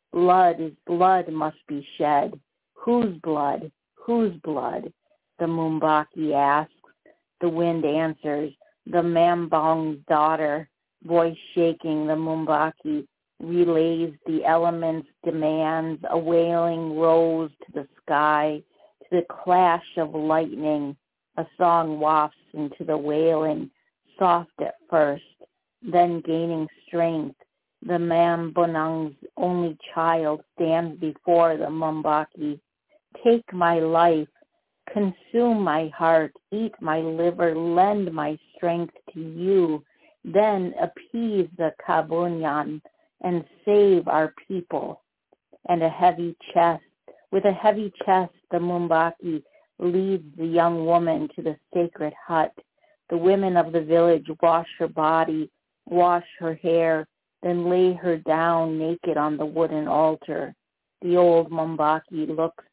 Blood must be shed. Whose blood? Whose blood? The Mumbaki asks. The wind answers. The Mambong's daughter, voice shaking, the Mumbaki relays the elements' demands. A wailing rose to the sky, to the clash of lightning. A song wafts into the wailing, soft at first, then gaining strength. The Mambonang's only child stands before the Mumbaki. Take my life, consume my heart, eat my liver, lend my strength to you, then appease the Kabunyan and save our people. And with a heavy chest, the Mumbaki leads the young woman to the sacred hut. The women of the village wash her body, wash her hair, then lay her down naked on the wooden altar. The old Mumbaki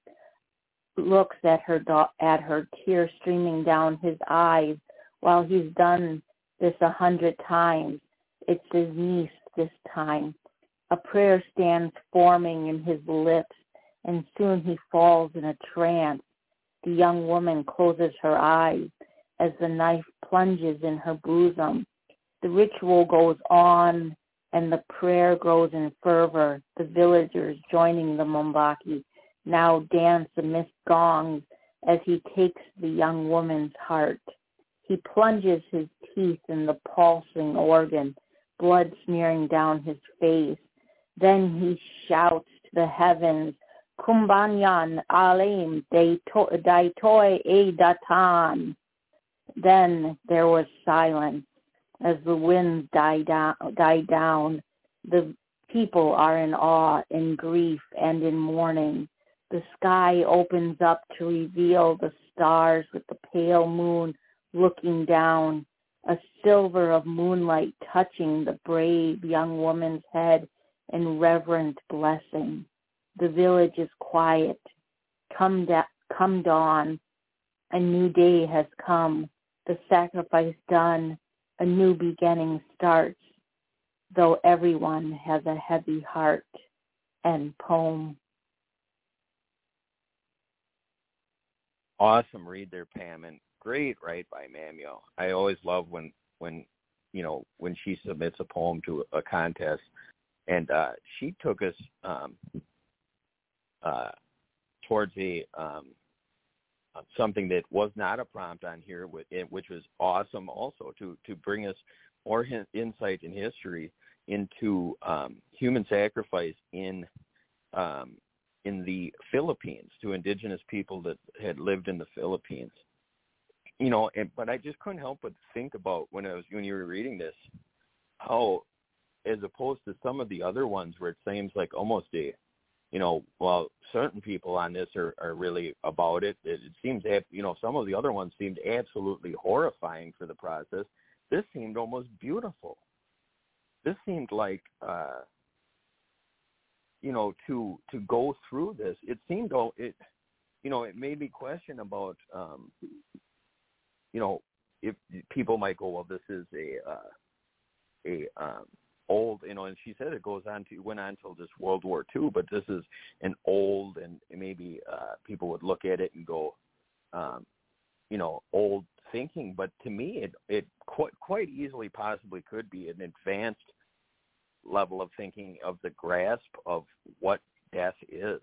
looks at her, tears streaming down his eyes. While he's done this 100 times, it's his niece this time. A prayer stands forming in his lips, and soon he falls in a trance. The young woman closes her eyes as the knife plunges in her bosom. The ritual goes on, and the prayer grows in fervor. The villagers joining the Mumbaki now dance amidst gongs as he takes the young woman's heart. He plunges his teeth in the pulsing organ, blood smearing down his face. Then he shouts to the heavens, Kumbanyan alim daitoi e datan. Then there was silence. As the winds die down, the people are in awe, in grief, and in mourning. The sky opens up to reveal the stars with the pale moon looking down, a silver of moonlight touching the brave young woman's head in reverent blessing. The village is quiet. Come dawn. A new day has come. The sacrifice done. A new beginning starts, though everyone has a heavy heart. End poem. Awesome read there, Pam, and great write by Mamyo. I always love when she submits a poem to a contest, and she took us towards something that was not a prompt on here, which was awesome also to bring us more insight in history into human sacrifice in the Philippines, to indigenous people that had lived in the Philippines. But I just couldn't help but think about when you were reading this, how, as opposed to some of the other ones where it seems like almost certain people on this are really about it. It seems, some of the other ones seemed absolutely horrifying for the process. This seemed almost beautiful. This seemed like, to go through this, it seemed, it made me question about, if people might go, well, this is a old, and she said went on till just World War II, but this is an old, and maybe people would look at it and go, old thinking. But to me, it quite easily possibly could be an advanced level of thinking, of the grasp of what death is.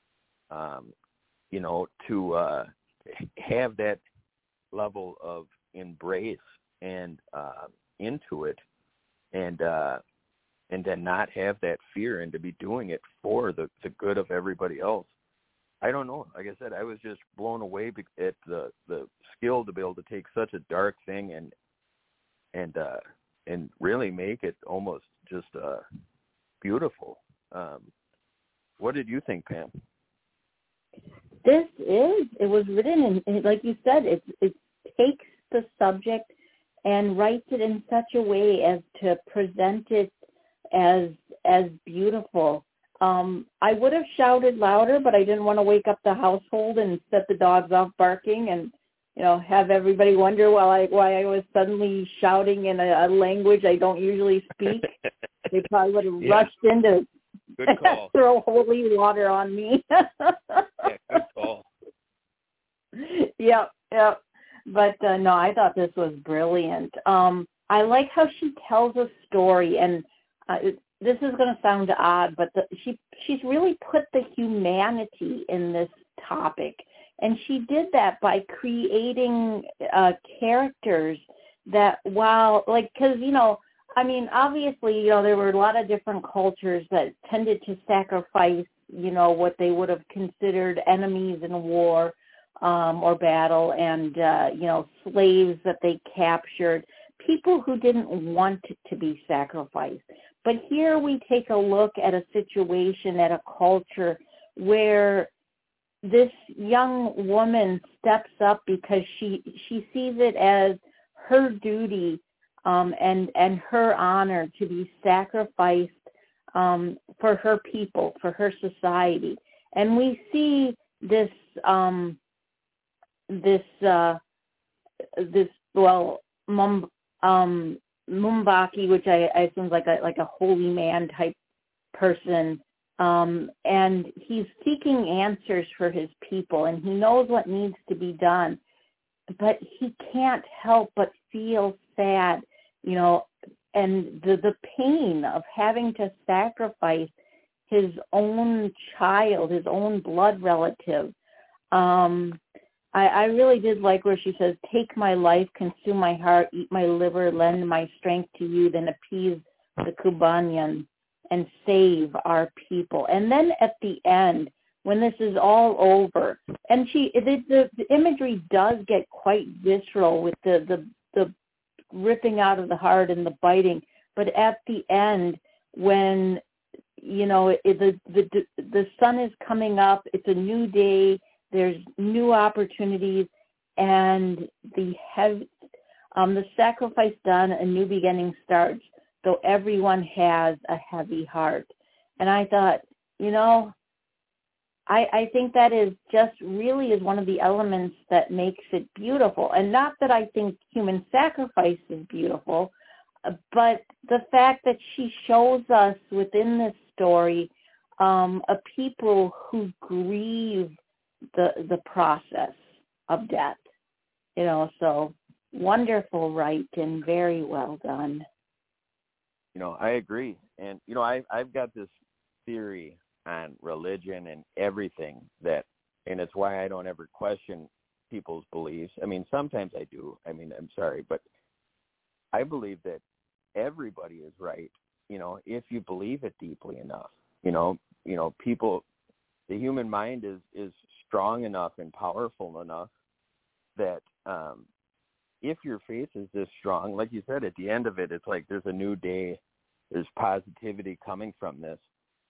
To have that level of embrace and into it, and then not have that fear, and to be doing it for the good of everybody else. I don't know. Like I said, I was just blown away at the skill to be able to take such a dark thing and really make it almost just beautiful. What did you think, Pam? It was written in, like you said, it takes the subject and writes it in such a way as to present it as beautiful. I would have shouted louder, but I didn't want to wake up the household and set the dogs off barking and, have everybody wonder why I was suddenly shouting in a language I don't usually speak. They probably would have rushed in to throw holy water on me. Good call. Yep. But no, I thought this was brilliant. I like how she tells a story, and this is going to sound odd, but she's really put the humanity in this topic. And she did that by creating characters that because, obviously, there were a lot of different cultures that tended to sacrifice, what they would have considered enemies in war or battle, and, slaves that they captured, people who didn't want to be sacrificed. But here we take a look at a situation, at a culture where this young woman steps up because she sees it as her duty and her honor to be sacrificed for her people, for her society. And we see this Mumbaki, which I assume is like a holy man type person, and he's seeking answers for his people, and he knows what needs to be done, but he can't help but feel sad, and the pain of having to sacrifice his own child, his own blood relative. I really did like where she says, "Take my life, consume my heart, eat my liver, lend my strength to you, then appease the Kubanyan and save our people." And then at the end, when this is all over, and the imagery does get quite visceral with the ripping out of the heart and the biting, but at the end, when the sun is coming up, it's a new day. There's new opportunities, and the sacrifice done, a new beginning starts, though everyone has a heavy heart. And I thought, I think that is just really is one of the elements that makes it beautiful. And not that I think human sacrifice is beautiful, but the fact that she shows us within this story a people who grieve the process of death, so wonderful, right, and very well done. I agree. And, I've got this theory on religion and everything and it's why I don't ever question people's beliefs. I mean, sometimes I do. I mean, I'm sorry, but I believe that everybody is right, if you believe it deeply enough. People, the human mind is strong enough and powerful enough that if your faith is this strong, like you said, at the end of it, it's like there's a new day, there's positivity coming from this.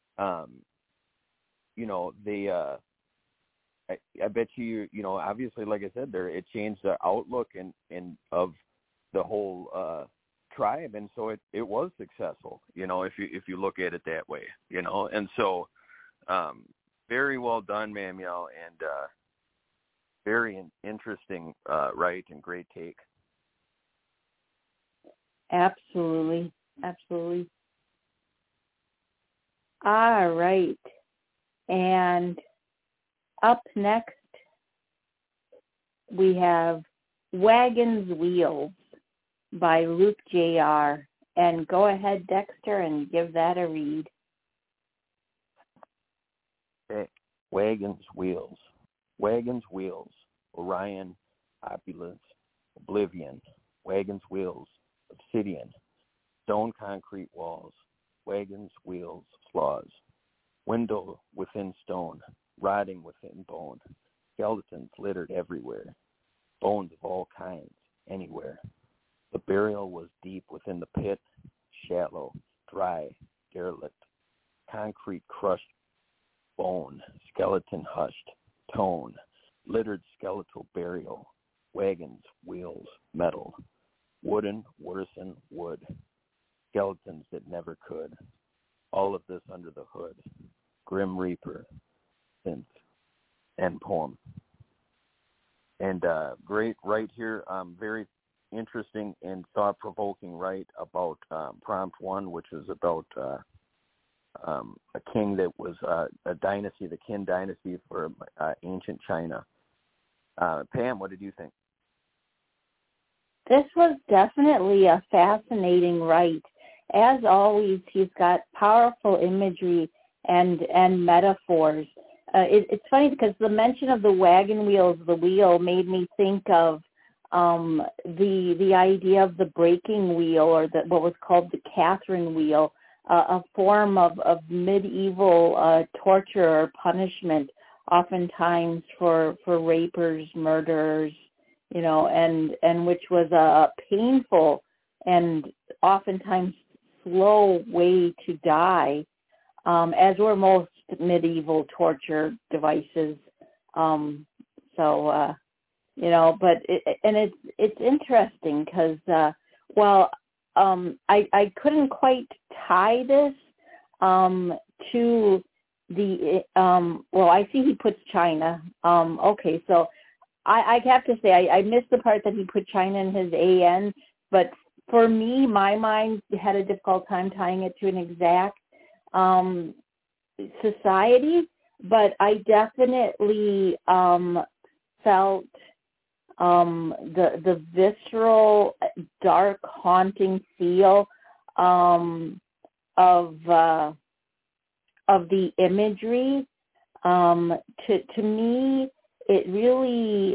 I bet you, obviously, like I said, it changed the outlook and of the whole tribe, and so it was successful, if you look at it that way, and so very well done, Manuel, and very interesting write and great take. Absolutely. All right. And up next, we have Wagon's Wheels by Luke J.R. And go ahead, Dexter, and give that a read. Okay. Wagon's Wheels. Wagon's Wheels. Orion, Opulence, Oblivion. Wagon's Wheels. Obsidian. Stone concrete walls. Wagon's wheels, flaws. Window within stone. Rotting within bone. Skeletons littered everywhere. Bones of all kinds, anywhere. The burial was deep within the pit, shallow, dry, derelict, concrete crushed bone, skeleton hushed, tone, littered skeletal burial, wagons, wheels, metal, wooden, worsen, wood, skeletons that never could, all of this under the hood, Grim Reaper, synth, end poem. And great right here, very interesting and thought-provoking right about prompt one, which was about a king that was a dynasty, the Qin dynasty for ancient China. Pam, what did you think? This was definitely a fascinating write. As always, he's got powerful imagery and metaphors. It's funny because the mention of the wagon wheels, the wheel, made me think of the idea of the breaking wheel, or what was called the Catherine wheel, a form of medieval torture or punishment, oftentimes for rapers, murderers, and which was a painful and oftentimes slow way to die, as were most medieval torture devices. But it's interesting because, I couldn't quite tie this to the, I see he puts China. Okay, so I have to say I missed the part that he put China in his AN, but for me, my mind had a difficult time tying it to an exact society, but I definitely felt the visceral, dark, haunting feel of the imagery. To me, it really,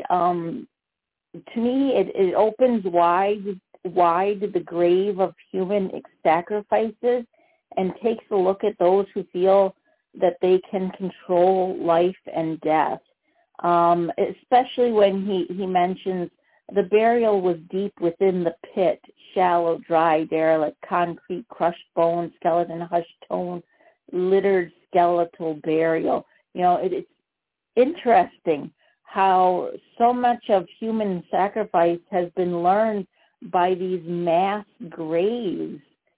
it opens wide the grave of human sacrifices and takes a look at those who feel that they can control life and death. Especially when he mentions the burial was deep within the pit, shallow, dry, derelict, concrete, crushed bone, skeleton, hushed tone, littered skeletal burial. It's interesting how so much of human sacrifice has been learned by these mass graves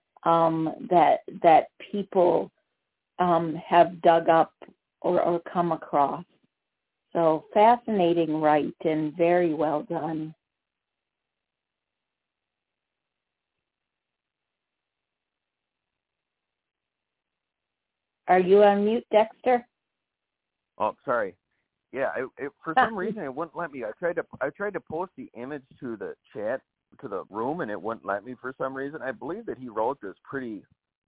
that people have dug up or come across. So fascinating write and very well done. Are you on mute, Dexter? Oh, sorry. Yeah, for some reason it wouldn't let me. I tried to post the image to the chat, to the room, and it wouldn't let me for some reason. I believe that he wrote this pretty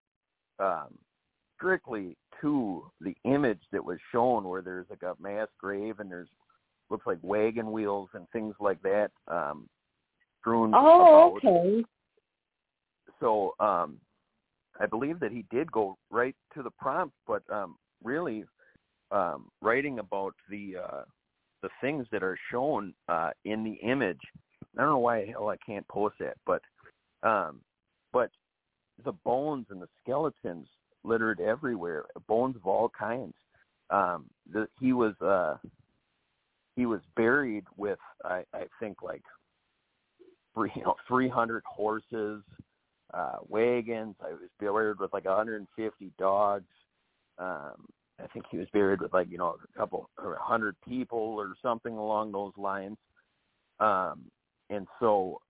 strictly to the image that was shown, where there's like a mass grave and there's looks like wagon wheels and things like that strewn about. Okay. So I believe that he did go right to the prompt, but really writing about the things that are shown in the image. I don't know why the hell I can't post that, but the bones and the skeletons littered everywhere, bones of all kinds. He was buried with I think like 300 horses, wagons. I was buried with like 150 dogs. I think he was buried with like a couple or 100 people or something along those lines. And so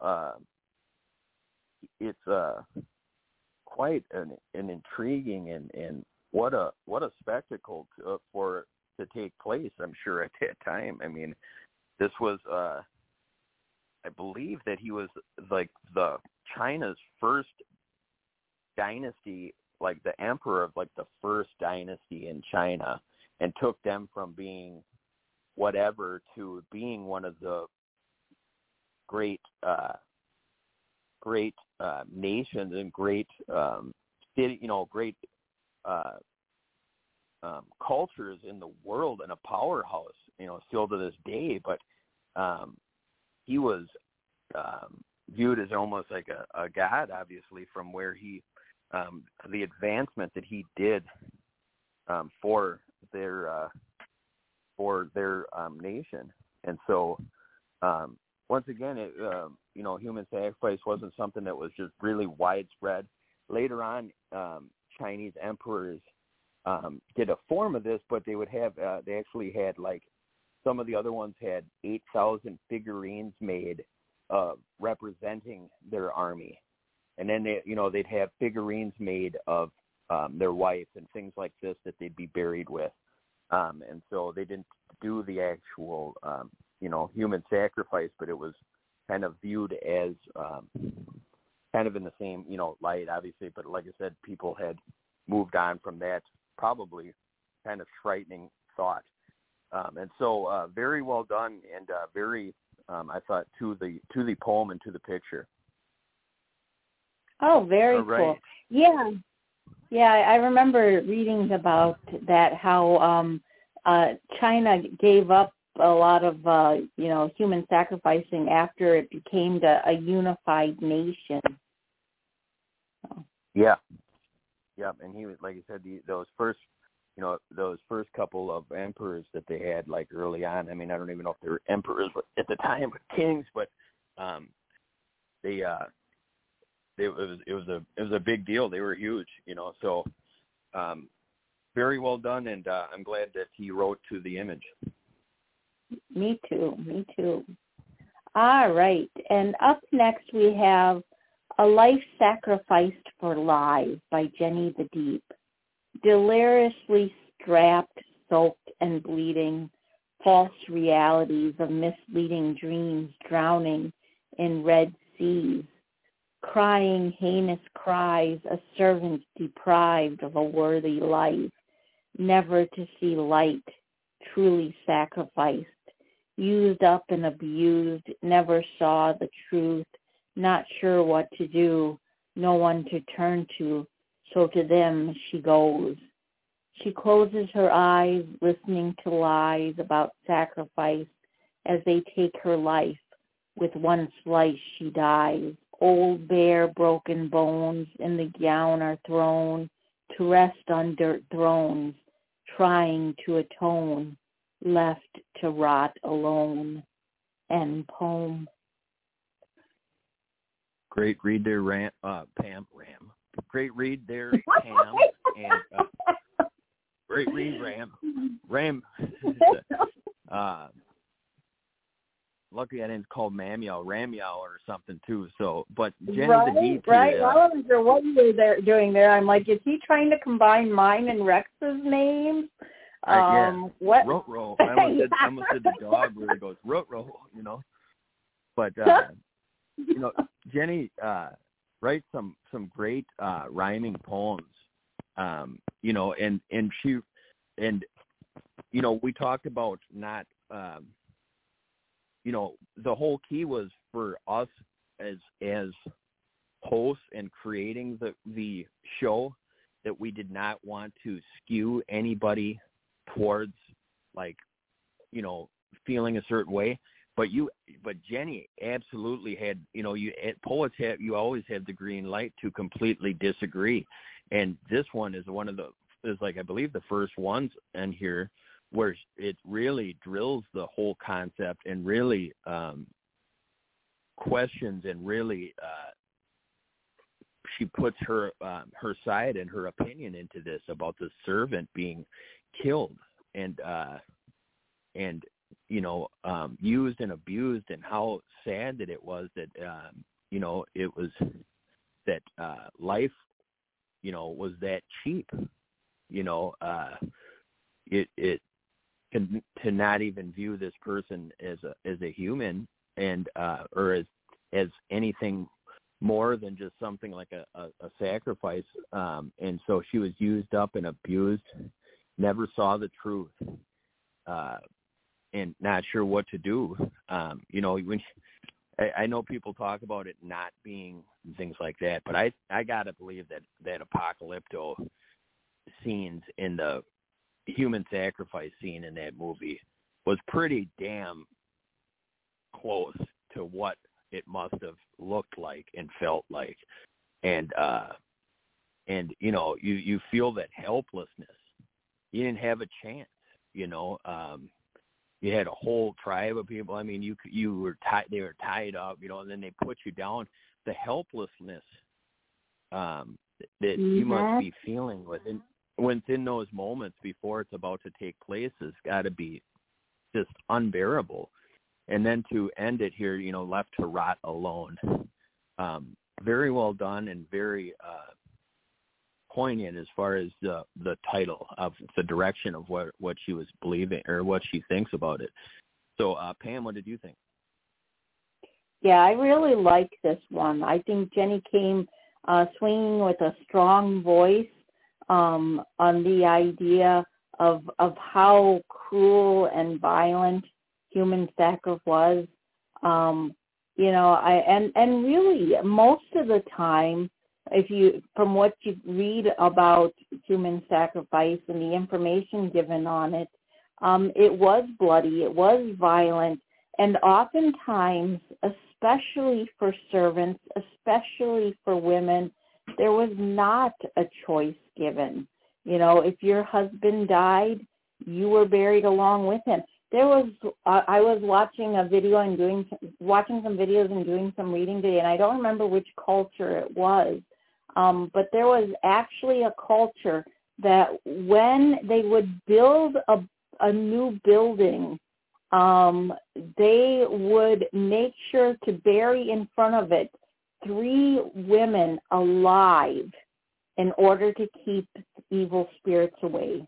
it's quite an intriguing and what a spectacle to take place, I'm sure, at that time. I mean, this was I believe that he was like the China's first dynasty, like the emperor of like the first dynasty in China, and took them from being whatever to being one of the great nations and great city, great cultures in the world, and a powerhouse, still to this day. But he was viewed as almost like a god, obviously, from where he the advancement that he did for their nation. And so once again, human sacrifice wasn't something that was just really widespread. Later on, Chinese emperors did a form of this, but they would have they actually had, like, some of the other ones had 8,000 figurines made representing their army, and then they'd have figurines made of their wife and things like this that they'd be buried with, and so they didn't do the actual human sacrifice, but it was kind of viewed as kind of in the same light, obviously. But like I said, people had moved on from that probably kind of frightening thought, and so very well done, and very I thought to the poem and to the picture. Oh, very cool. Yeah, I remember reading about that, how China gave up a lot of human sacrificing after it became a unified nation. So. Yeah, and he was, like I said, those first couple of emperors that they had, like, early on. I mean, I don't even know if they were emperors at the time, but kings. But it was a big deal. They were huge, So very well done, and I'm glad that he wrote to the image. Me too. All right, and up next we have A Life Sacrificed for Lies by Jenny the Deep. Deliriously strapped, soaked, and bleeding, false realities of misleading dreams drowning in red seas, crying heinous cries, a servant deprived of a worthy life, never to see light, truly sacrificed, used up and abused, never saw the truth, not sure what to do, no one to turn to, so to them she goes. She closes her eyes, listening to lies about sacrifice as they take her life. With one slice she dies. Old bare broken bones in the gown are thrown to rest on dirt thrones, trying to atone, left to rot alone. End poem. Great read there, Pam. Great read there, Pam. And great read, Ram. Lucky I didn't call Ramyao or something too. So, but Jenny the Deep. Right. I wasn't sure what you were doing there. I'm like, is he trying to combine mine and Rex's names? What? Rotro. I almost did the dog where he goes Rotro. But Jenny writes some great rhyming poems. And she, we talked about not. The whole key was for us as hosts and creating the show that we did not want to skew anybody towards, like, feeling a certain way. But Jenny absolutely had, poets you always have the green light to completely disagree. And this one is I believe the first ones in here where it really drills the whole concept and really questions and really she puts her side and her opinion into this about the servant being killed and used and abused, and how sad that it was that it was that life was that cheap. It to not even view this person as a human and or as anything more than just something like a sacrifice, and so she was used up and abused, never saw the truth, and not sure what to do. When I know people talk about it not being things like that, but I gotta believe that apocalypto scenes in the human sacrifice scene in that movie was pretty damn close to what it must have looked like and felt like, and you feel that helplessness you didn't have a chance. You know, you had a whole tribe of people. I mean, you were they were tied up, you know, and then they put you down. The helplessness that you must be feeling within those moments before it's about to take place has got to be just unbearable. And then to end it here, you know, left to rot alone. Very well done and very poignant as far as the title of the direction of what she was believing or what she thinks about it. So, Pam, what did you think? Yeah, I really like this one. I think Jenny came swinging with a strong voice on the idea of how cruel and violent human sacrifice was. You know, and really most of the time, from what you read about human sacrifice and the information given on it, it was bloody, it was violent, and oftentimes, especially for servants, especially for women, there was not a choice given. You know, if your husband died, you were buried along with him. I was watching a video and watching some videos and doing some reading today, and I don't remember which culture it was, but there was actually a culture that when they would build a new building, they would make sure to bury in front of it 3 women alive in order to keep evil spirits away.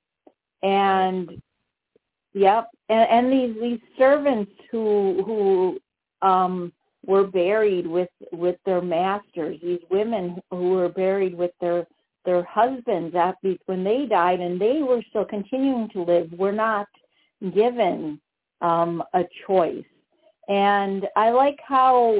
And yep, and these servants who were buried with their masters, these women who were buried with their husbands when they died and they were still continuing to live, were not given a choice. And I like how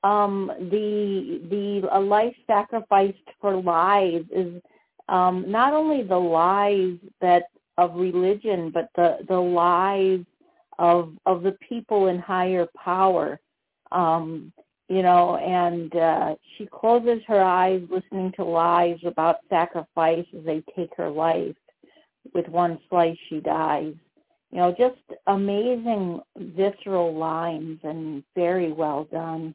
the life sacrificed for lives is not only the lives of religion, but the lives of the people in higher power. You know, and she closes her eyes listening to lies about sacrifice as they take her life. With one slice she dies. You know, just amazing visceral lines and very well done.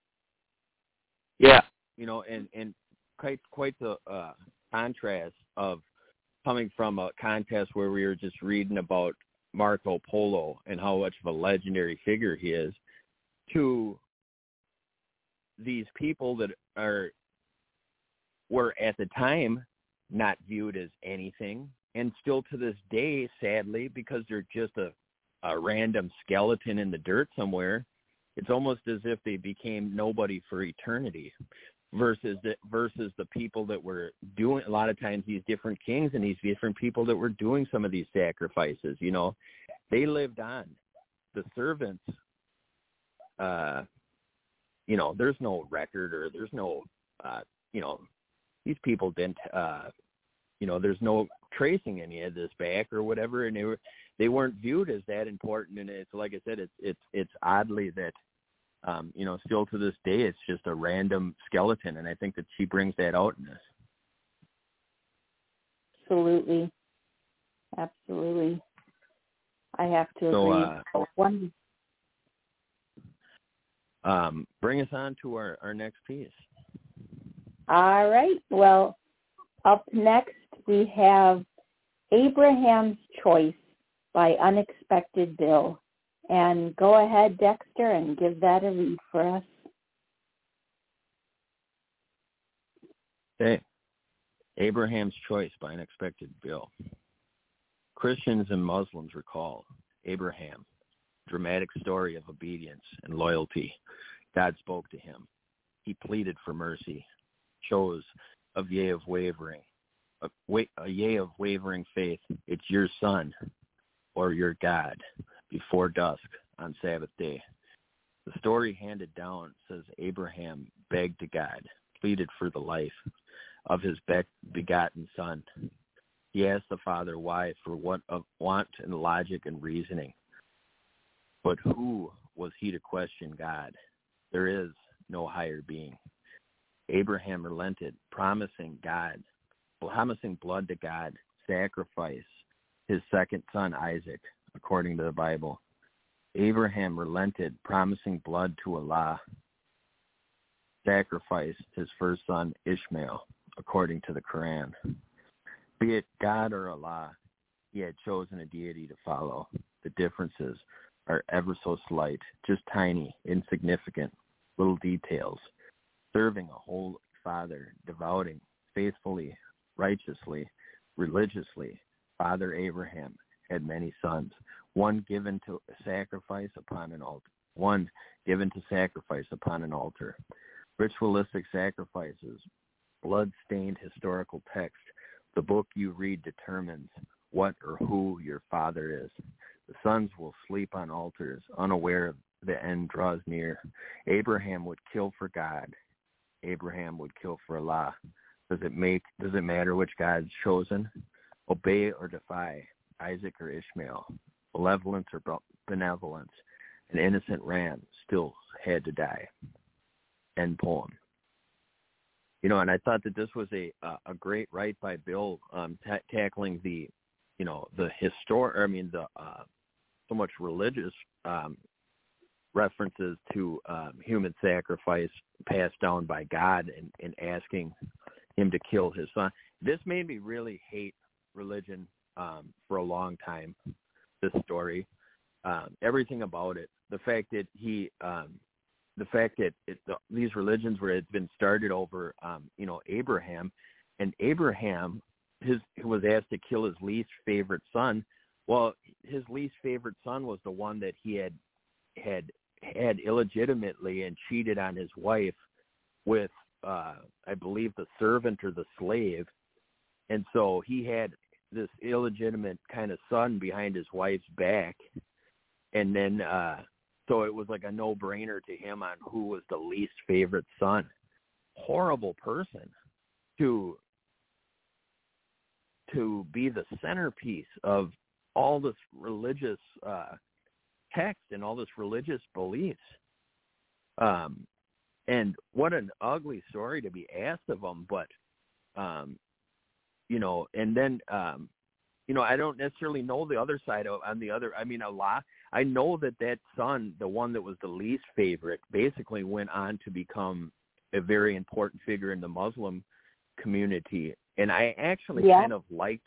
Yeah, you know, and quite the contrast of coming from a contest where we were just reading about Marco Polo and how much of a legendary figure he is, to these people that were at the time not viewed as anything, and still to this day, sadly, because they're just a random skeleton in the dirt somewhere, it's almost as if they became nobody for eternity. Versus the people that were doing, a lot of times, these different kings and these different people that were doing some of these sacrifices, you know, they lived on. The servants, you know, there's no record or there's no, you know, these people didn't, you know, there's no tracing any of this back or whatever, and they weren't viewed as that important. And it's like I said, it's oddly that, you know, still to this day, it's just a random skeleton, and I think that she brings that out in this. Absolutely. I have to agree. Bring us on to our next piece. All right. Well, up next we have Abraham's Choice by Unexpected Bill. And go ahead, Dexter, and give that a read for us. Okay. Abraham's Choice by Unexpected Bill. Christians and Muslims recall Abraham, dramatic story of obedience and loyalty. God spoke to him. He pleaded for mercy, chose a yea of wavering faith. It's your son or your God before dusk on Sabbath day. The story handed down says Abraham begged to God, pleaded for the life of his begotten son. He asked the Father why, for what of want and logic and reasoning. But who was he to question God? There is no higher being. Abraham relented, promising blood to God, sacrifice his second son Isaac, according to the Bible. Abraham relented, promising blood to Allah, sacrificed his first son Ishmael, according to the Quran. Be it God or Allah, he had chosen a deity to follow. The differences are ever so slight, just tiny, insignificant, little details. Serving a holy Father, devoting, faithfully, righteously, religiously, Father Abraham had many sons, one given to sacrifice upon an altar. Ritualistic sacrifices, blood-stained historical text. The book you read determines what or who your father is. The sons will sleep on altars, unaware of the end draws near. Abraham would kill for God. Abraham would kill for Allah. Does it matter which God's chosen? Obey or defy, Isaac or Ishmael, malevolence or benevolence. An innocent ram still had to die. End poem. And I thought that this was a great write by Bill, tackling the so much religious references to human sacrifice passed down by God and asking him to kill his son. This made me really hate religion for a long time, this story. Everything about it. The fact that these religions had been started over, Abraham, and Abraham was asked to kill his least favorite son. Well, his least favorite son was the one that he had illegitimately and cheated on his wife with, I believe, the servant or the slave. And so he had this illegitimate kind of son behind his wife's back. And then, so it was like a no-brainer to him on who was the least favorite son. Horrible person to be the centerpiece of all this religious text and all this religious beliefs. And what an ugly story to be asked of him, but, and then, I don't necessarily know the other side Allah. I know that son, the one that was the least favorite, basically went on to become a very important figure in the Muslim community. And I actually kind of liked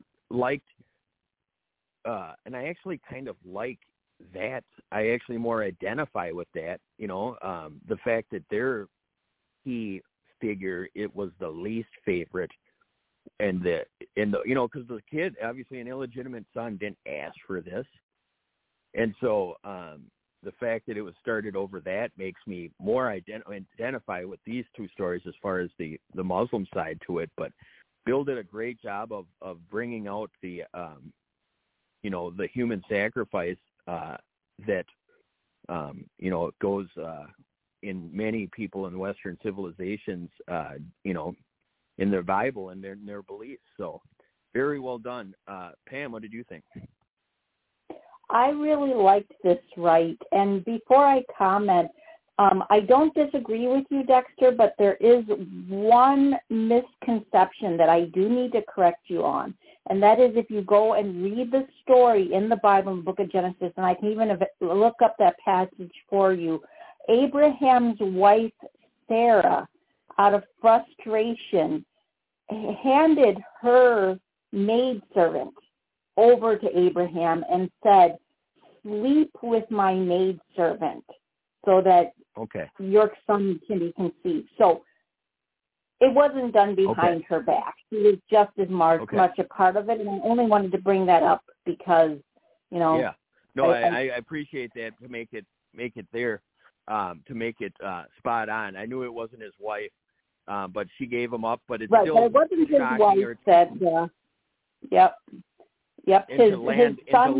that. I actually more identify with that, the fact that he figure it was the least favorite, and because the kid, obviously an illegitimate son, didn't ask for this, and so the fact that it was started over that makes me more identify with these two stories as far as the Muslim side to it. But Bill did a great job of bringing out the the human sacrifice that it goes in many people in Western civilizations, in their Bible and their beliefs. So very well done. Pam, what did you think? I really liked this right. And before I comment, I don't disagree with you, Dexter, but there is one misconception that I do need to correct you on. And that is, if you go and read the story in the Bible, in the book of Genesis, and I can even look up that passage for you, Abraham's wife, Sarah, out of frustration, handed her maidservant over to Abraham and said, sleep with my maidservant so that your son can be conceived. So it wasn't done behind her back. She was just as much a part of it, and I only wanted to bring that up because, Yeah. No, I appreciate that, to make it there, to make it spot on. I knew it wasn't his wife, but she gave him up, but it's still but it wasn't his wife that, yep. His son,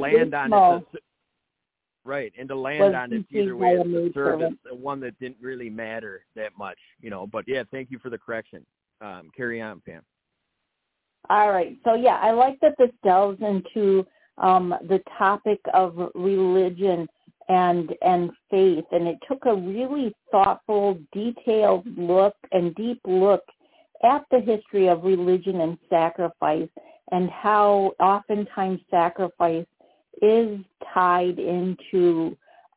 and to land on it either way, it's the service, the one that didn't really matter that much, but yeah, thank you for the correction. Carry on, Pam. All right. So yeah, I like that this delves into the topic of religion and faith, and it took a really thoughtful, detailed look and deep look at the history of religion and sacrifice, and how oftentimes sacrifice is tied into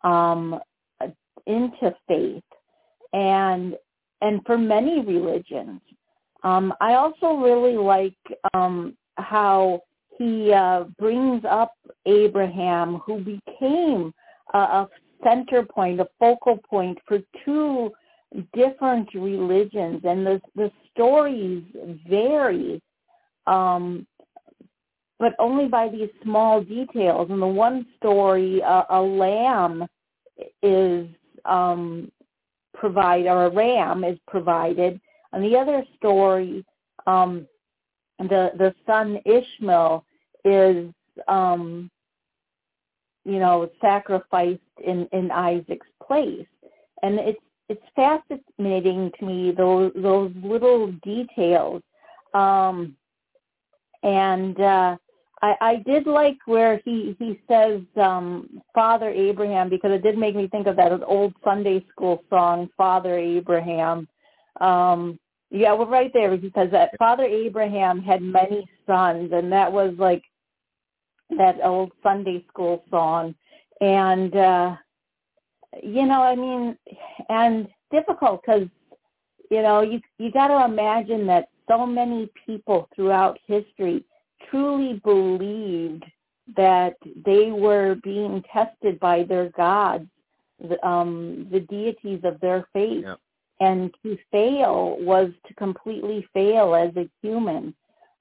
faith, and for many religions. I also really like how he brings up Abraham, who became a center point, a focal point for two different religions, and the stories vary, but only by these small details. In the one story, a lamb is provided, or a ram is provided. On the other story, the son Ishmael is, sacrificed in Isaac's place, and it's fascinating to me, those little details, and I did like where he says Father Abraham, because it did make me think of that old Sunday school song, Father Abraham. Yeah, well, right there, he says that Father Abraham had many sons, and that was like that old Sunday school song. And, and difficult because, you got to imagine that so many people throughout history truly believed that they were being tested by their gods, the deities of their faith. Yep. And to fail was to completely fail as a human.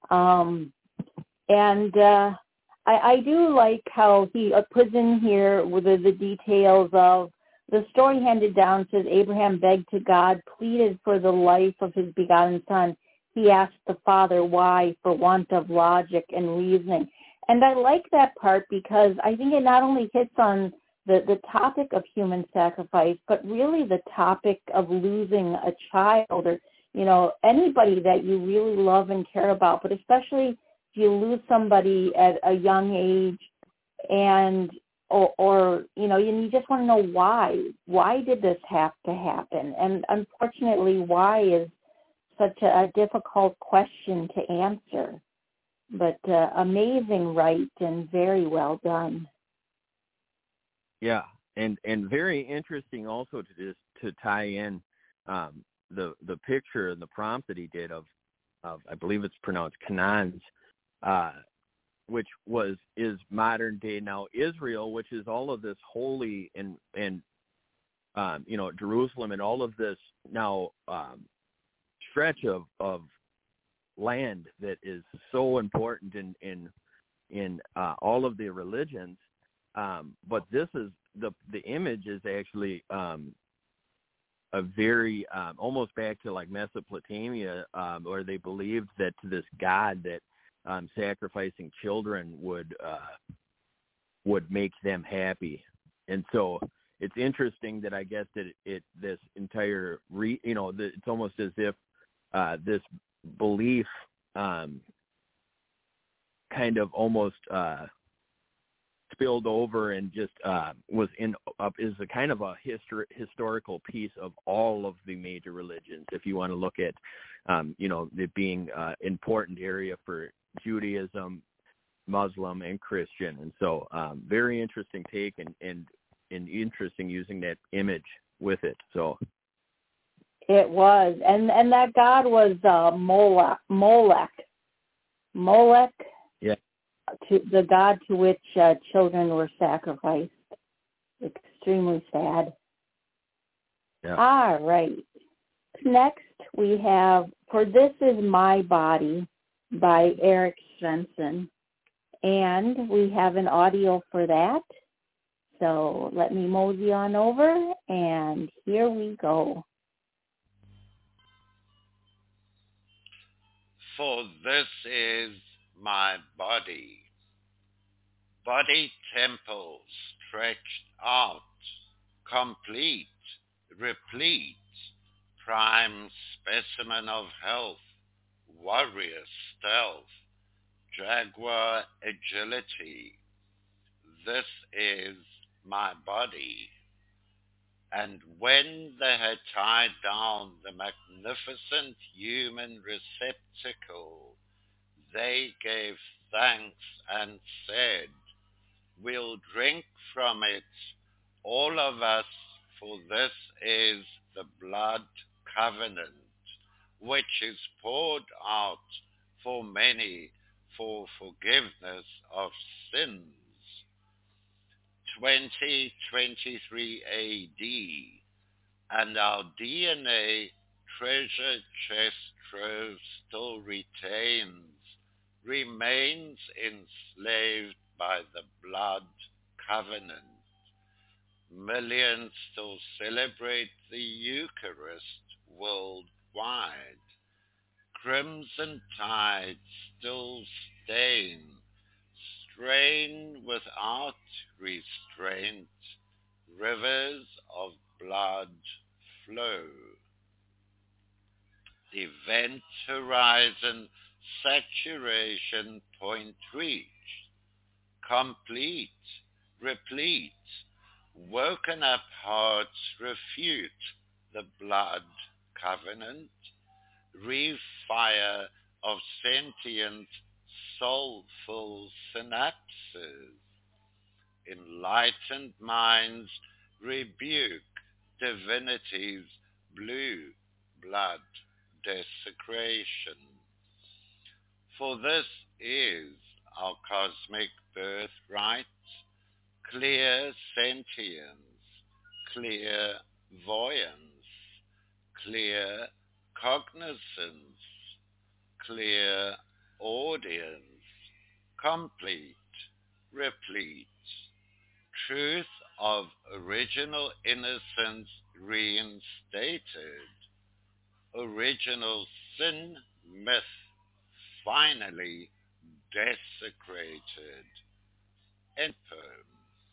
I do like how he puts in here with the details of the story handed down. Says Abraham begged to God, pleaded for the life of his begotten son. He asked the Father why, for want of logic and reasoning. And I like that part because I think it not only hits on the topic of human sacrifice, but really the topic of losing a child, or, anybody that you really love and care about, but especially if you lose somebody at a young age, and or you just want to know why did this have to happen? And unfortunately, why is such a difficult question to answer, but amazing right and very well done. Yeah, and very interesting also to tie in the picture and the prompt that he did of I believe it's pronounced Canaan's, which is modern day now Israel, which is all of this holy and Jerusalem and all of this now stretch of land that is so important in all of the religions. But this is the image is actually a very almost back to like Mesopotamia, where they believed that to this god that sacrificing children would make them happy. And so it's interesting that I guess that this entire it's almost as if this belief kind of almost spilled over and just was is a kind of a historical piece of all of the major religions. If you want to look at it being important area for Judaism, Muslim, and Christian, and so very interesting take and interesting using that image with it. So it was, and that god was Molech. Yeah. To the god to which children were sacrificed. Extremely sad. Yeah. All right. Next we have For This Is My Body by Eric Svensson. And we have an audio for that. So let me mosey on over, and here we go. For this is my body temple stretched out, complete, replete, prime specimen of health, warrior stealth, jaguar agility. This is my body. And when they had tied down the magnificent human receptacle, they gave thanks and said, "We'll drink from it, all of us, for this is the blood covenant, which is poured out for many for forgiveness of sins." 2023 AD, and our DNA treasure chest trove still remains enslaved by the blood covenant. Millions still celebrate the Eucharist worldwide. Crimson tides still strain without restraint, rivers of blood flow. Event horizon saturation point reached. Complete, replete, woken up hearts refute the blood covenant. Refire of sentient, soulful synapses. Enlightened minds rebuke divinity's blue blood desecration. For this is our cosmic birthright, clear sentience, clear voyance, clear cognizance, clear audience, complete, replete, truth of original innocence reinstated, original sin myth finally desecrated. End poem.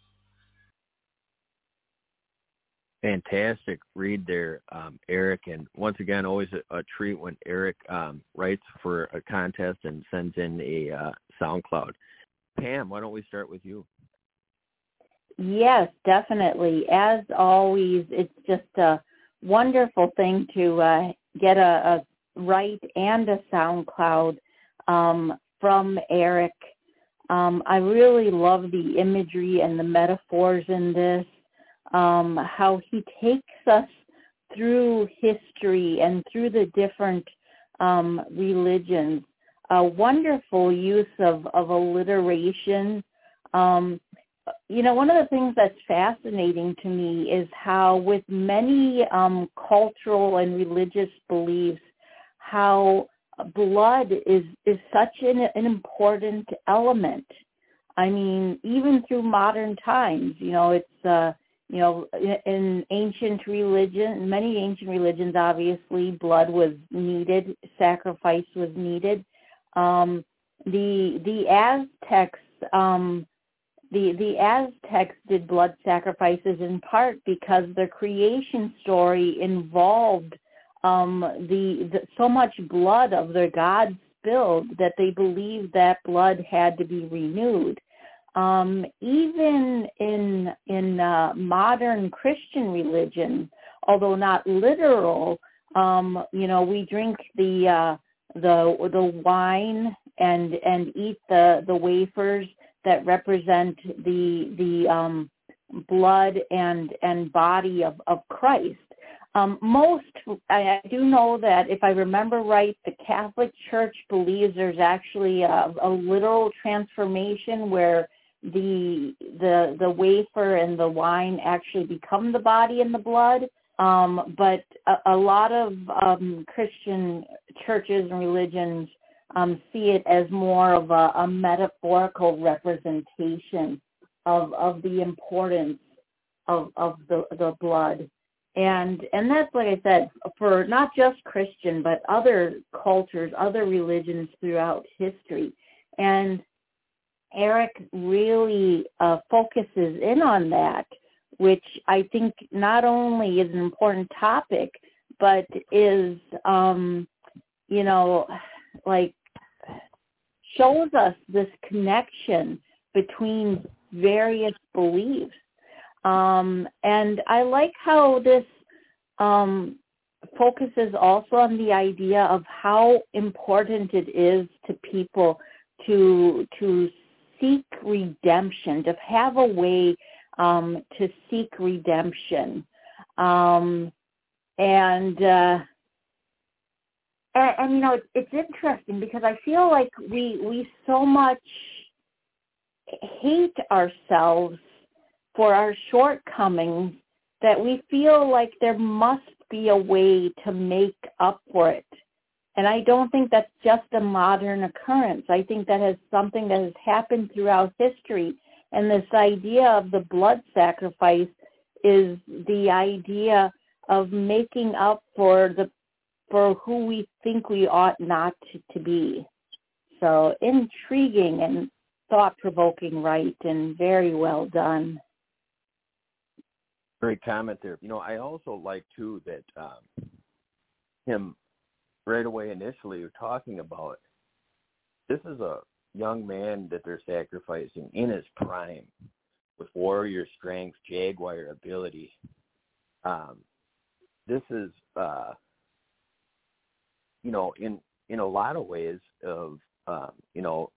Fantastic read there, Eric. And once again, always a treat when Eric writes for a contest and sends in a SoundCloud. Pam, why don't we start with you? Yes, definitely. As always, it's just a wonderful thing to get a write and a SoundCloud from Eric. I really love the imagery and the metaphors in this, how he takes us through history and through the different religions. A wonderful use of alliteration. One of the things that's fascinating to me is how with many cultural and religious beliefs, how blood is such an important element. I mean, even through modern times, it's, in ancient religion, many ancient religions, obviously, blood was needed, sacrifice was needed. The Aztecs, the Aztecs did blood sacrifices in part because their creation story involved so much blood of their gods spilled that they believed that blood had to be renewed. Even in modern Christian religion, although not literal, we drink the wine and eat the wafers that represent the blood and body of Christ. I do know that if I remember right, the Catholic Church believes there's actually a literal transformation where the wafer and the wine actually become the body and the blood. But a lot of Christian churches and religions see it as more of a metaphorical representation of the importance of the blood. And that's, like I said, for not just Christian, but other cultures, other religions throughout history. And Eric really focuses in on that, which I think not only is an important topic, but is, shows us this connection between various beliefs. And I like how this focuses also on the idea of how important it is to people to seek redemption, to have a way to seek redemption. And you know, it's interesting because I feel like we so much hate ourselves for our shortcomings that we feel like there must be a way to make up for it. And I don't think that's just a modern occurrence. I think that is something that has happened throughout history. And this idea of the blood sacrifice is the idea of making up for who we think we ought not to be. So intriguing and thought-provoking, right, and very well done. Great comment there. You know, I also like, too, that him right away initially talking about this is a young man that they're sacrificing in his prime with warrior strength, jaguar ability. This is, you know, in a lot of ways of, you know,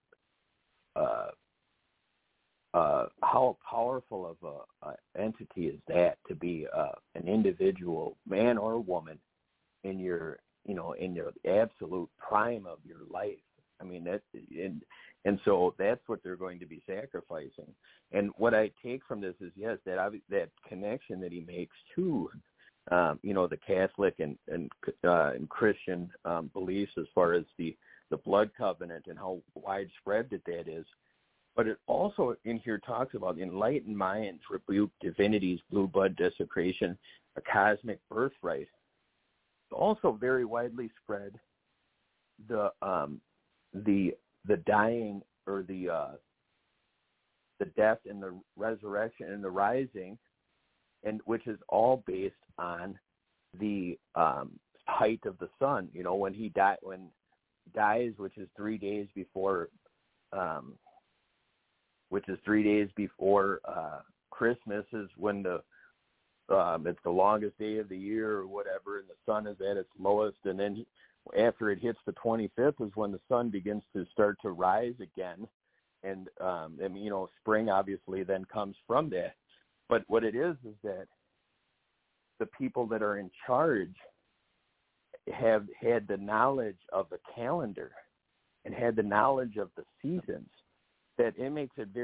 how powerful of a entity is that to be an individual, man or woman, in your, you know, in your absolute prime of your life. I mean, that, and so that's what they're going to be sacrificing. And what I take from this is, yes, that connection that he makes to, you know, the Catholic and Christian beliefs as far as the blood covenant and how widespread that is. But it also in here talks about enlightened minds rebuke divinity's blue blood desecration, a cosmic birthright. Also very widely spread the dying or the death and the resurrection and the rising, and which is all based on the height of the sun. You know, when he dies, which is 3 days before. Which is 3 days before Christmas, is when it's the longest day of the year or whatever, and the sun is at its lowest. And then after it hits the 25th is when the sun begins to start to rise again. And, you know, spring obviously then comes from that. But what it is that the people that are in charge have had the knowledge of the calendar and had the knowledge of the seasons, that it makes it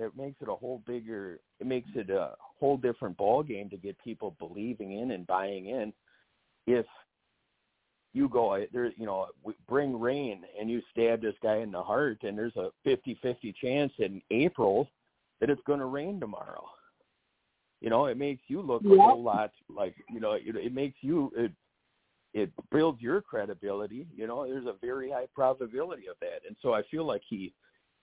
a whole different ball game to get people believing in and buying in. If you go there, you know, bring rain and you stab this guy in the heart, and there's a 50-50 chance in April that it's going to rain tomorrow. You know, it makes you look a whole lot like, you know, it makes you, it builds your credibility. You know, there's a very high probability of that. And so I feel like he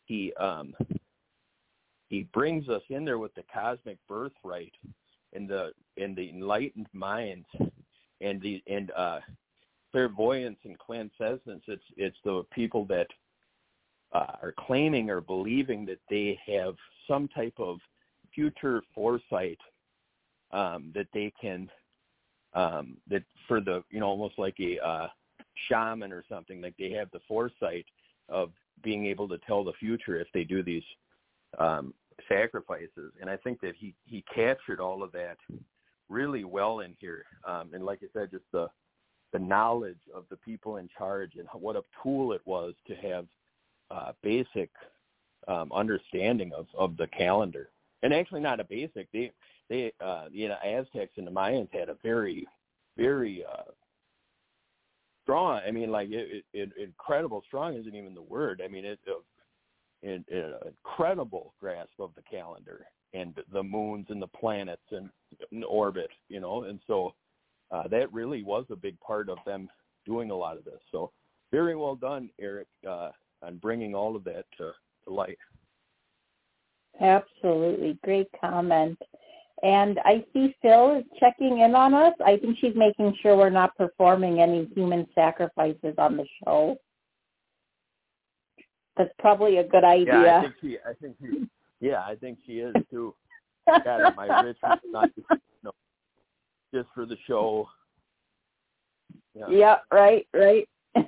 brings us in there with the cosmic birthright and the enlightened minds and clairvoyance and clairsentience. It's the people that are claiming or believing that they have some type of future foresight that they can that for the, you know, almost like a shaman or something, like they have the foresight of being able to tell the future if they do these sacrifices. And I think that he captured all of that really well in here. And like I said, just the knowledge of the people in charge and what a tool it was to have basic understanding of the calendar. And actually not a basic. They you know, Aztecs and the Mayans had a very, very strong. I mean, like it incredible. Strong isn't even the word. I mean, it's an incredible grasp of the calendar and the moons and the planets and orbit. You know, and so that really was a big part of them doing a lot of this. So very well done, Eric, on bringing all of that to light. Absolutely. Great comment. And I see Phil is checking in on us. I think she's making sure we're not performing any human sacrifices on the show. That's probably a good idea. Yeah, I think she is too. Got it, my ritual, not just for the show. Yeah, right. Yep.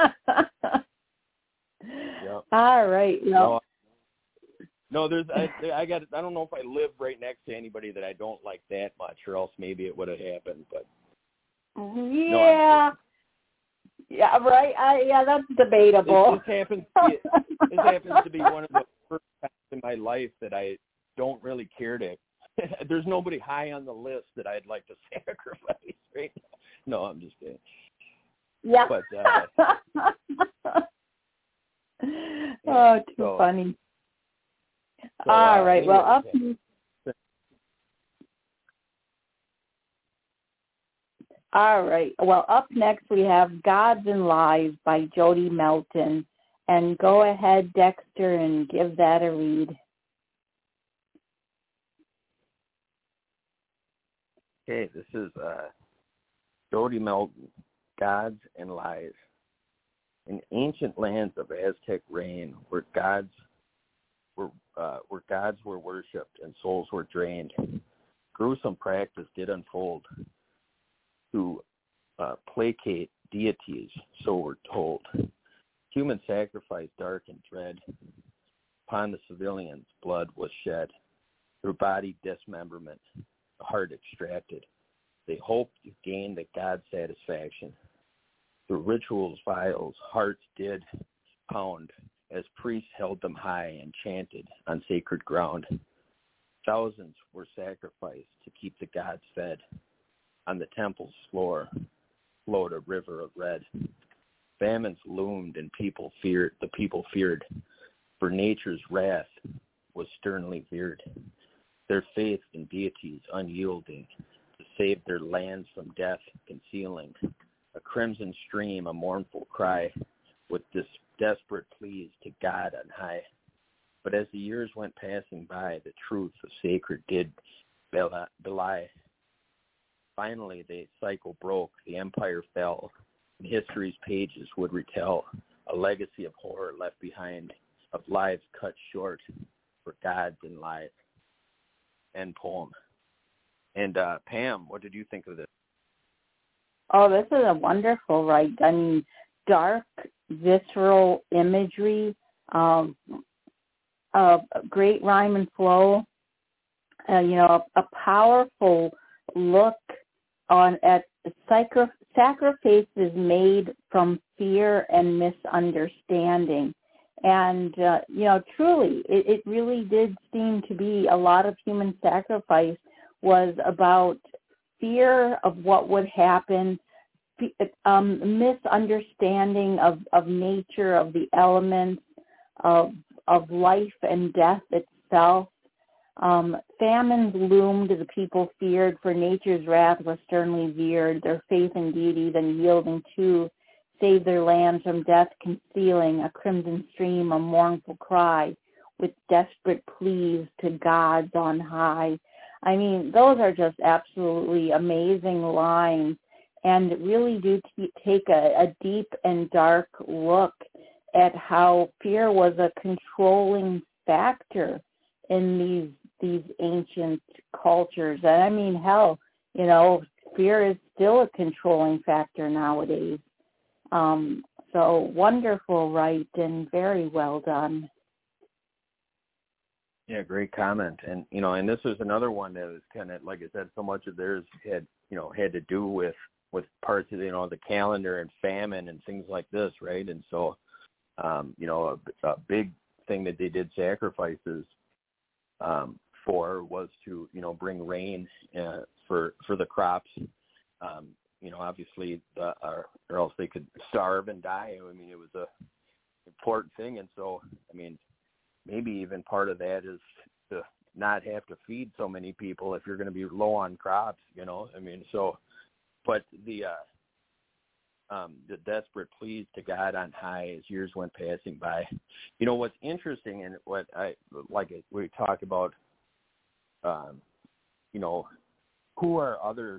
All right. No, there's I don't know if I live right next to anybody that I don't like that much, or else maybe it would have happened. But yeah, yeah, right. That's debatable. This happens to be one of the first times in my life that I don't really care to. There's nobody high on the list that I'd like to sacrifice right now. No, I'm just kidding. Yeah. But too funny. So, all right. anyway, Well, up next we have Gods and Lies by Jody Melton. And go ahead, Dexter, and give that a read. Okay, this is Jody Melton, Gods and Lies. In ancient lands of Aztec reign, where gods were worshipped and souls were drained, gruesome practice did unfold to placate deities, so we're told. Human sacrifice, dark and dread, upon the civilians blood was shed, through body dismemberment, the heart extracted. They hoped to gain the God satisfaction. Through rituals, vials, hearts did pound, as priests held them high and chanted on sacred ground. Thousands were sacrificed to keep the gods fed. On the temple's floor flowed a river of red. Famines loomed and the people feared, for nature's wrath was sternly veered. Their faith in deities unyielding, to save their lands from death concealing. A crimson stream, a mournful cry, with this desperate pleas to God on high. But as the years went passing by, the truth of sacred did belie. Finally, the cycle broke, the empire fell, and history's pages would retell a legacy of horror left behind, of lives cut short for gods and lies. End poem. And Pam, what did you think of this? Oh, this is a wonderful write. I mean, dark, visceral imagery, great rhyme and flow, a powerful look at sacrifices made from fear and misunderstanding. And, truly, it really did seem to be a lot of human sacrifice was about fear of what would happen, misunderstanding of nature, of the elements, of life and death itself. Famines loomed, the people feared, for nature's wrath was sternly veered, their faith in deity then yielding to save their lands from death concealing, a crimson stream, a mournful cry, with desperate pleas to gods on high. I mean, those are just absolutely amazing lines and really do take a deep and dark look at how fear was a controlling factor in these ancient cultures. And I mean, hell, fear is still a controlling factor nowadays. So wonderful, right, and very well done. Yeah, great comment. And, and this was another one that was kind of, like I said, so much of theirs had to do with parts of, the calendar and famine and things like this, right? And so, a big thing that they did sacrifices for was to, bring rain for the crops, obviously, or else they could starve and die. I mean, it was a important thing. And so, I mean, maybe even part of that is to not have to feed so many people if you're going to be low on crops, I mean, so, but the desperate pleas to God on high as years went passing by. What's interesting and what we talk about, who are other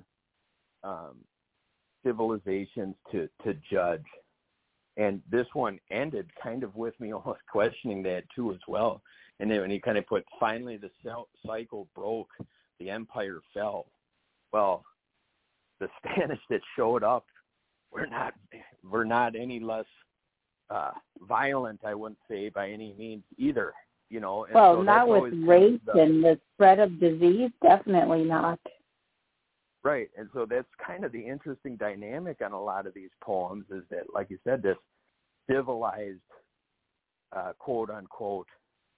civilizations to judge? And this one ended kind of with me almost questioning that too as well. And then when he kind of put, finally the cycle broke, the empire fell. Well, the Spanish that showed up we're not any less violent, I wouldn't say, by any means either. And well, so not with race and the spread of disease, definitely not. Right, and so that's kind of the interesting dynamic on a lot of these poems is that, like you said, this civilized, quote unquote,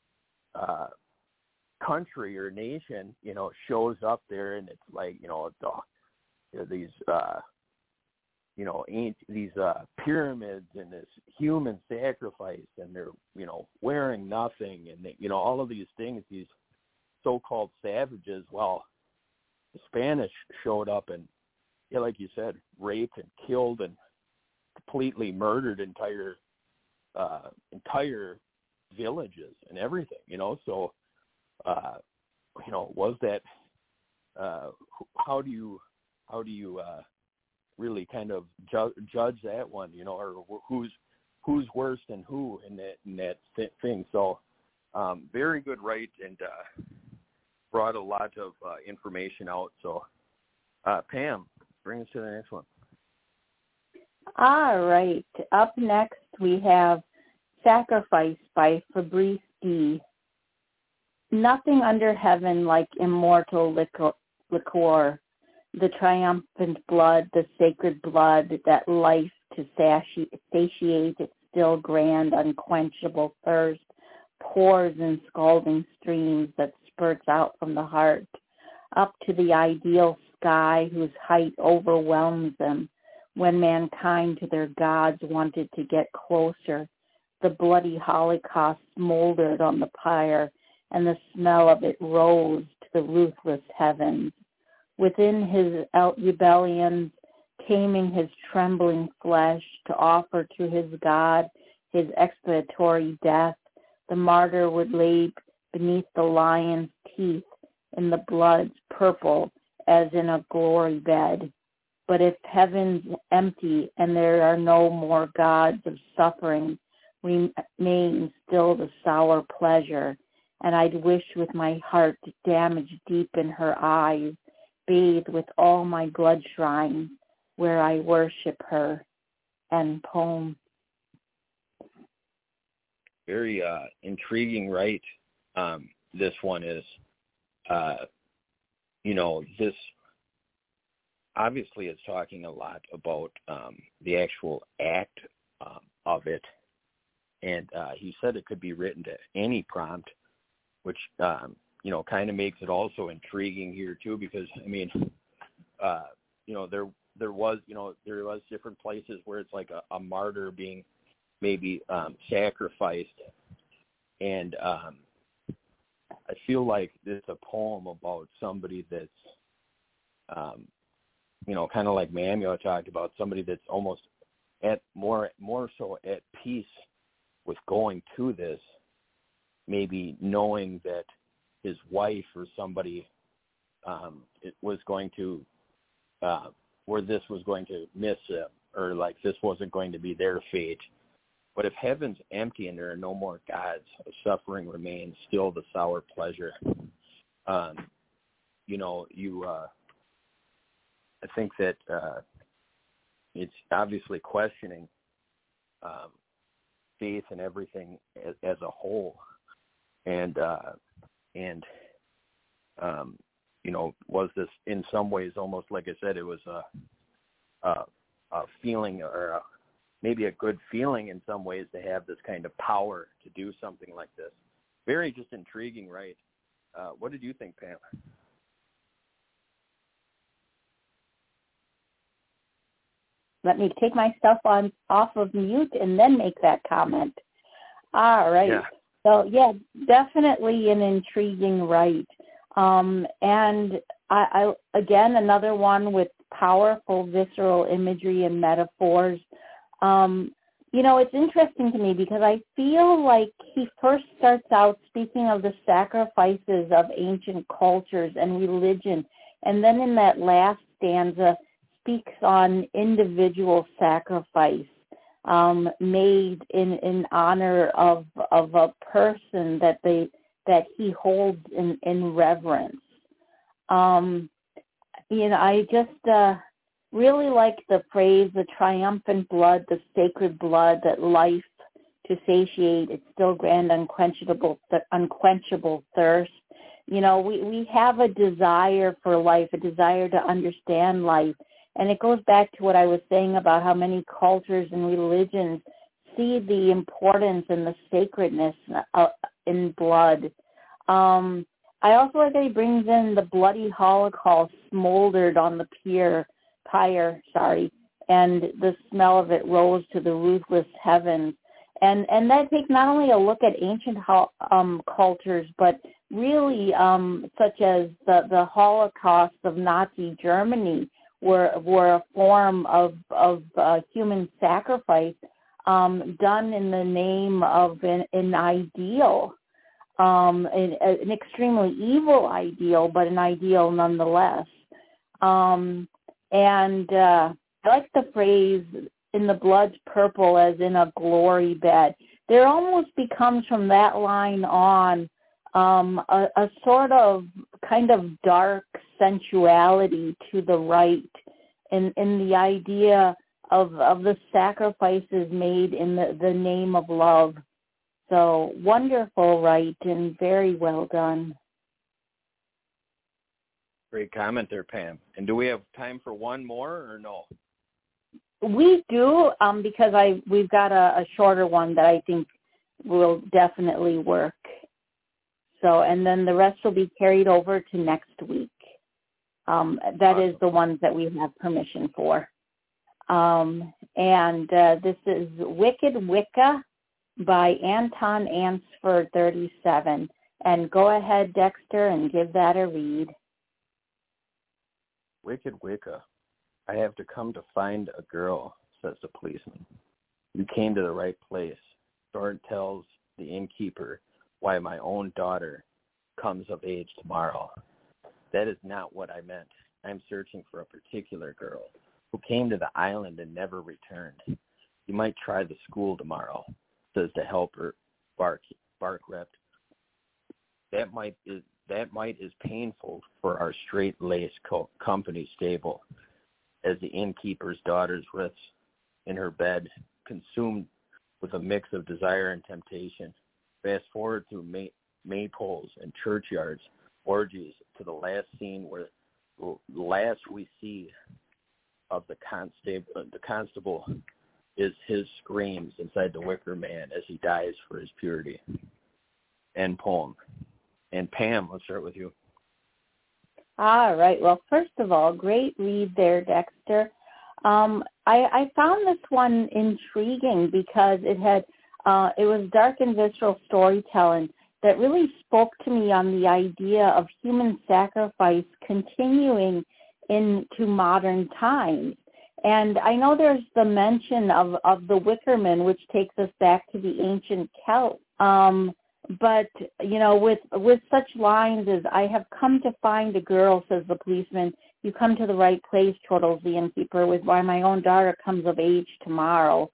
country or nation, shows up there, and it's like, these, these pyramids and this human sacrifice, and they're, wearing nothing, and all of these things, these so-called savages. Well, the Spanish showed up and, like you said, raped and killed and completely murdered entire villages and everything. So, was that? How do you really kind of judge that one? Or who's worse than who in that thing? So, very good write, and brought a lot of information out. So, Pam, bring us to the next one. All right. Up next, we have Sacrifice by Fabrice D. Nothing under heaven like immortal liquor, the triumphant blood, the sacred blood, that life to satiate its still grand, unquenchable thirst, pours in scalding streams that spurts out from the heart, up to the ideal sky whose height overwhelms them. When mankind to their gods wanted to get closer, the bloody Holocaust smoldered on the pyre, and the smell of it rose to the ruthless heavens. Within his rebellions, taming his trembling flesh to offer to his God his expiatory death, the martyr would lay beneath the lion's teeth in the blood's purple as in a glory bed. But if heaven's empty and there are no more gods of suffering, remains still the sour pleasure, and I'd wish with my heart damaged deep in her eyes, bathed with all my blood shrines, where I worship her. End poem. Very intriguing, right? This one is, this obviously is talking a lot about the actual act of it. And he said it could be written to any prompt, which, kind of makes it also intriguing here too, because, there was different places where it's like a martyr being maybe sacrificed. And I feel like this is a poem about somebody that's, kind of like Manuel talked about, somebody that's almost at more so at peace with going to this, maybe knowing that his wife or somebody it was going to, where this was going to miss him, or like this wasn't going to be their fate. But if heaven's empty and there are no more gods, suffering remains, still the sour pleasure. I think that it's obviously questioning faith and everything as a whole, and was this in some ways almost, like I said, it was a feeling, or maybe a good feeling in some ways, to have this kind of power to do something like this. Very just intriguing, right? What did you think, Pam? Let me take myself off of mute and then make that comment. All right. Yeah. So, definitely an intriguing write. And I again, another one with powerful visceral imagery and metaphors. It's interesting to me because I feel like he first starts out speaking of the sacrifices of ancient cultures and religion, and then in that last stanza speaks on individual sacrifice made in honor of a person that he holds in reverence. I just really like the phrase, the triumphant blood, the sacred blood, that life to satiate, it's still grand, unquenchable thirst. You know, we have a desire for life, a desire to understand life. And it goes back to what I was saying about how many cultures and religions see the importance and the sacredness in blood. I also like that he brings in the bloody Holocaust smoldered on the pyre, and the smell of it rose to the ruthless heavens. And that takes not only a look at ancient cultures, but really such as the Holocaust of Nazi Germany were a form of human sacrifice done in the name of an ideal, an extremely evil ideal, but an ideal nonetheless. And I like the phrase, in the blood's purple as in a glory bed. There almost becomes from that line on a sort of kind of dark sensuality to the right in the idea of the sacrifices made in the name of love. So wonderful, right, and very well done. Great comment there, Pam. And do we have time for one more or no? We do, because we've got a shorter one that I think will definitely work. So, and then the rest will be carried over to next week. That awesome. Is the ones that we have permission for. And this is Wicked Wicca by Anton Ansford 37. And go ahead, Dexter, and give that a read. Wicked Wicca. I have to come to find a girl, says the policeman. You came to the right place. Story tells the innkeeper why my own daughter comes of age tomorrow. That is not what I meant. I'm searching for a particular girl who came to the island and never returned. You might try the school tomorrow, says the helper, Bark Rep. That might is painful for our straight-laced company stable. As the innkeeper's daughter writhes in her bed, consumed with a mix of desire and temptation. Fast forward through maypoles and churchyards, orgies, to the last scene where the last we see of the constable is his screams inside the wicker man as he dies for his purity. End poem. And Pam, let's start with you. All right. Well, first of all, great read there, Dexter. I found this one intriguing because it was dark and visceral storytelling that really spoke to me on the idea of human sacrifice continuing into modern times. And I know there's the mention of the Wickerman, which takes us back to the ancient Celts. But, you know, with such lines as, I have come to find a girl, says the policeman, you come to the right place, chortles the innkeeper, with why my own daughter comes of age tomorrow.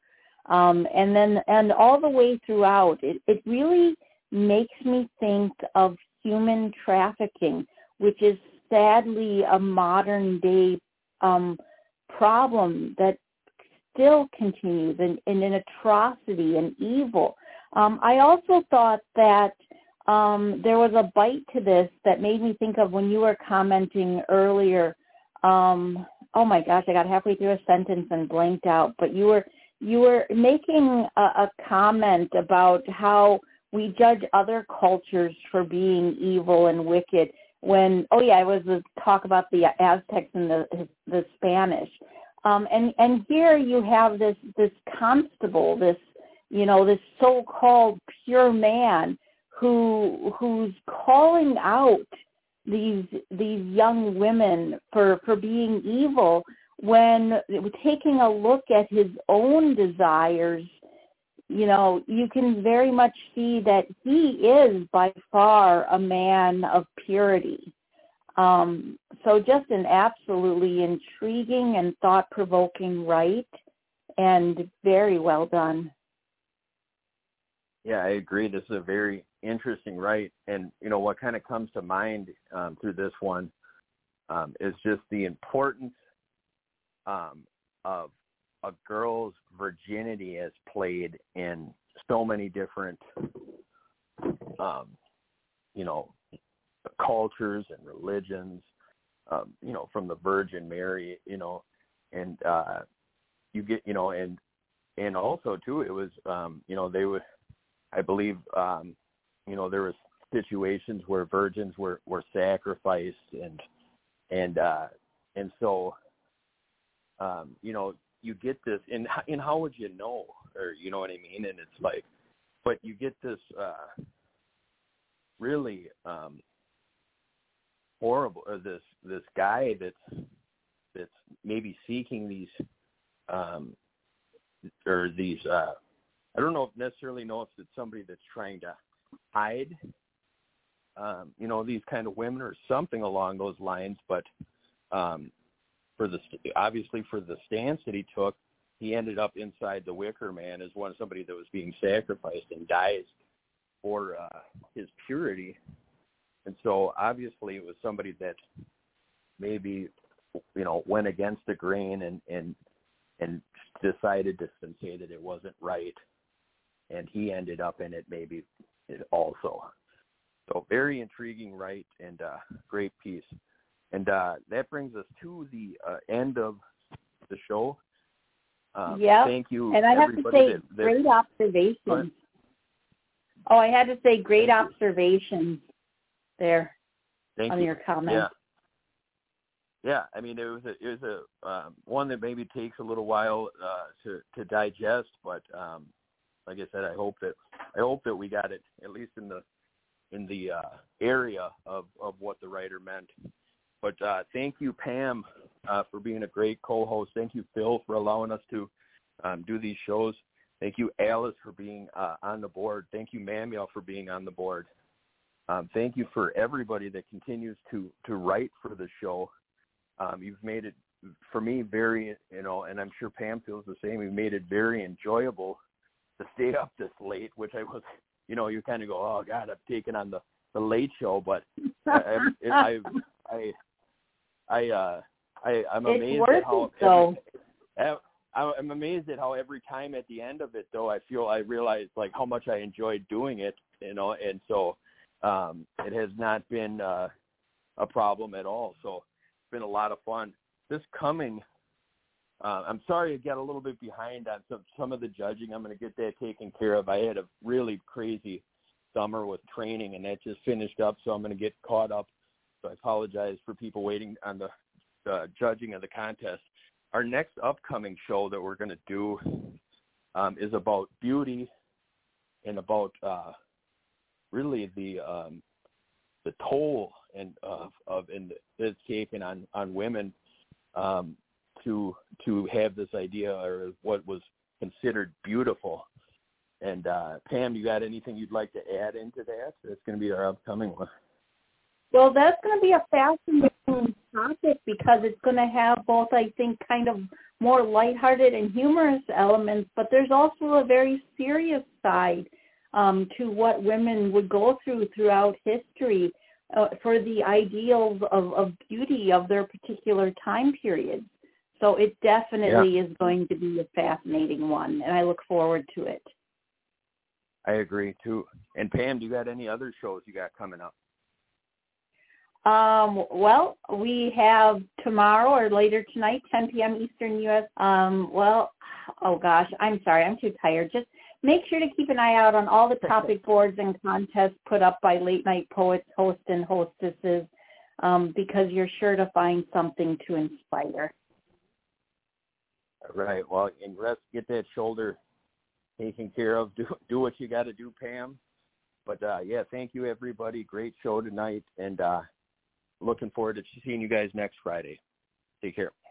And all the way throughout, it really makes me think of human trafficking, which is sadly a modern day problem that still continues in an atrocity and evil. I also thought that there was a bite to this that made me think of when you were commenting earlier. Oh my gosh, I got halfway through a sentence and blanked out. But you were making a comment about how we judge other cultures for being evil and wicked. When it was the talk about the Aztecs and the Spanish. And here you have this constable, this so-called pure man who's calling out these young women for being evil, when taking a look at his own desires, you can very much see that he is by far a man of purity. So just an absolutely intriguing and thought-provoking right, and very well done. Yeah, I agree. This is a very interesting right. And, what kind of comes to mind through this one is just the importance of a girl's virginity as played in so many different, cultures and religions, from the Virgin Mary, and you get, and also too, it was, they would, I believe, there was situations where virgins were sacrificed and so, you get this, and how would you know, or you know what I mean? And it's like, but you get this really horrible, this guy that's maybe seeking these, or these, I don't necessarily know if it's somebody that's trying to hide, these kind of women or something along those lines, but obviously for the stance that he took, he ended up inside the Wicker Man as somebody that was being sacrificed and dies for his purity. And so obviously it was somebody that maybe, went against the grain and decided to say that it wasn't right. And he ended up in it maybe also. So very intriguing, right, and great piece. And that brings us to the end of the show. Yeah. Thank you. And I have to say, great observations. Oh, I had to say, great observations there on your comment. Yeah. I mean, it was a one that maybe takes a little while to digest, but like I said, I hope that we got it at least in the area of what the writer meant. But thank you, Pam, for being a great co-host. Thank you, Phil, for allowing us to do these shows. Thank you, Alice, for being on the board. Thank you, Manuel, for being on the board. Thank you for everybody that continues to write for the show. You've made it, for me, very, and I'm sure Pam feels the same, you've made it very enjoyable to stay up this late, which I was, you kind of go, oh, God, I'm taking on the late show, but I'm amazed at how I'm amazed at how every time at the end of it, though, I realize like how much I enjoyed doing it, and so it has not been a problem at all. So it's been a lot of fun. This coming, I'm sorry I got a little bit behind on some of the judging. I'm going to get that taken care of. I had a really crazy summer with training, and that just finished up, so I'm going to get caught up. So I apologize for people waiting on the judging of the contest. Our next upcoming show that we're going to do is about beauty and about really the toll it's taken on women to have this idea or what was considered beautiful. And Pam, you got anything you'd like to add into that? That's going to be our upcoming one. Well, that's going to be a fascinating topic because it's going to have both, I think, kind of more lighthearted and humorous elements, but there's also a very serious side to what women would go throughout history for the ideals of beauty of their particular time periods. So it definitely is going to be a fascinating one, and I look forward to it. I agree, too. And Pam, do you got any other shows you got coming up? Well, we have tomorrow or later tonight, 10 p.m. Eastern U.S. Oh gosh, I'm sorry, I'm too tired. Just make sure to keep an eye out on all the topic boards and contests put up by Late Night Poets, hosts and hostesses, because you're sure to find something to inspire. All right. Well, and get that shoulder taken care of. Do what you got to do, Pam. But thank you, everybody. Great show tonight, and looking forward to seeing you guys next Friday. Take care.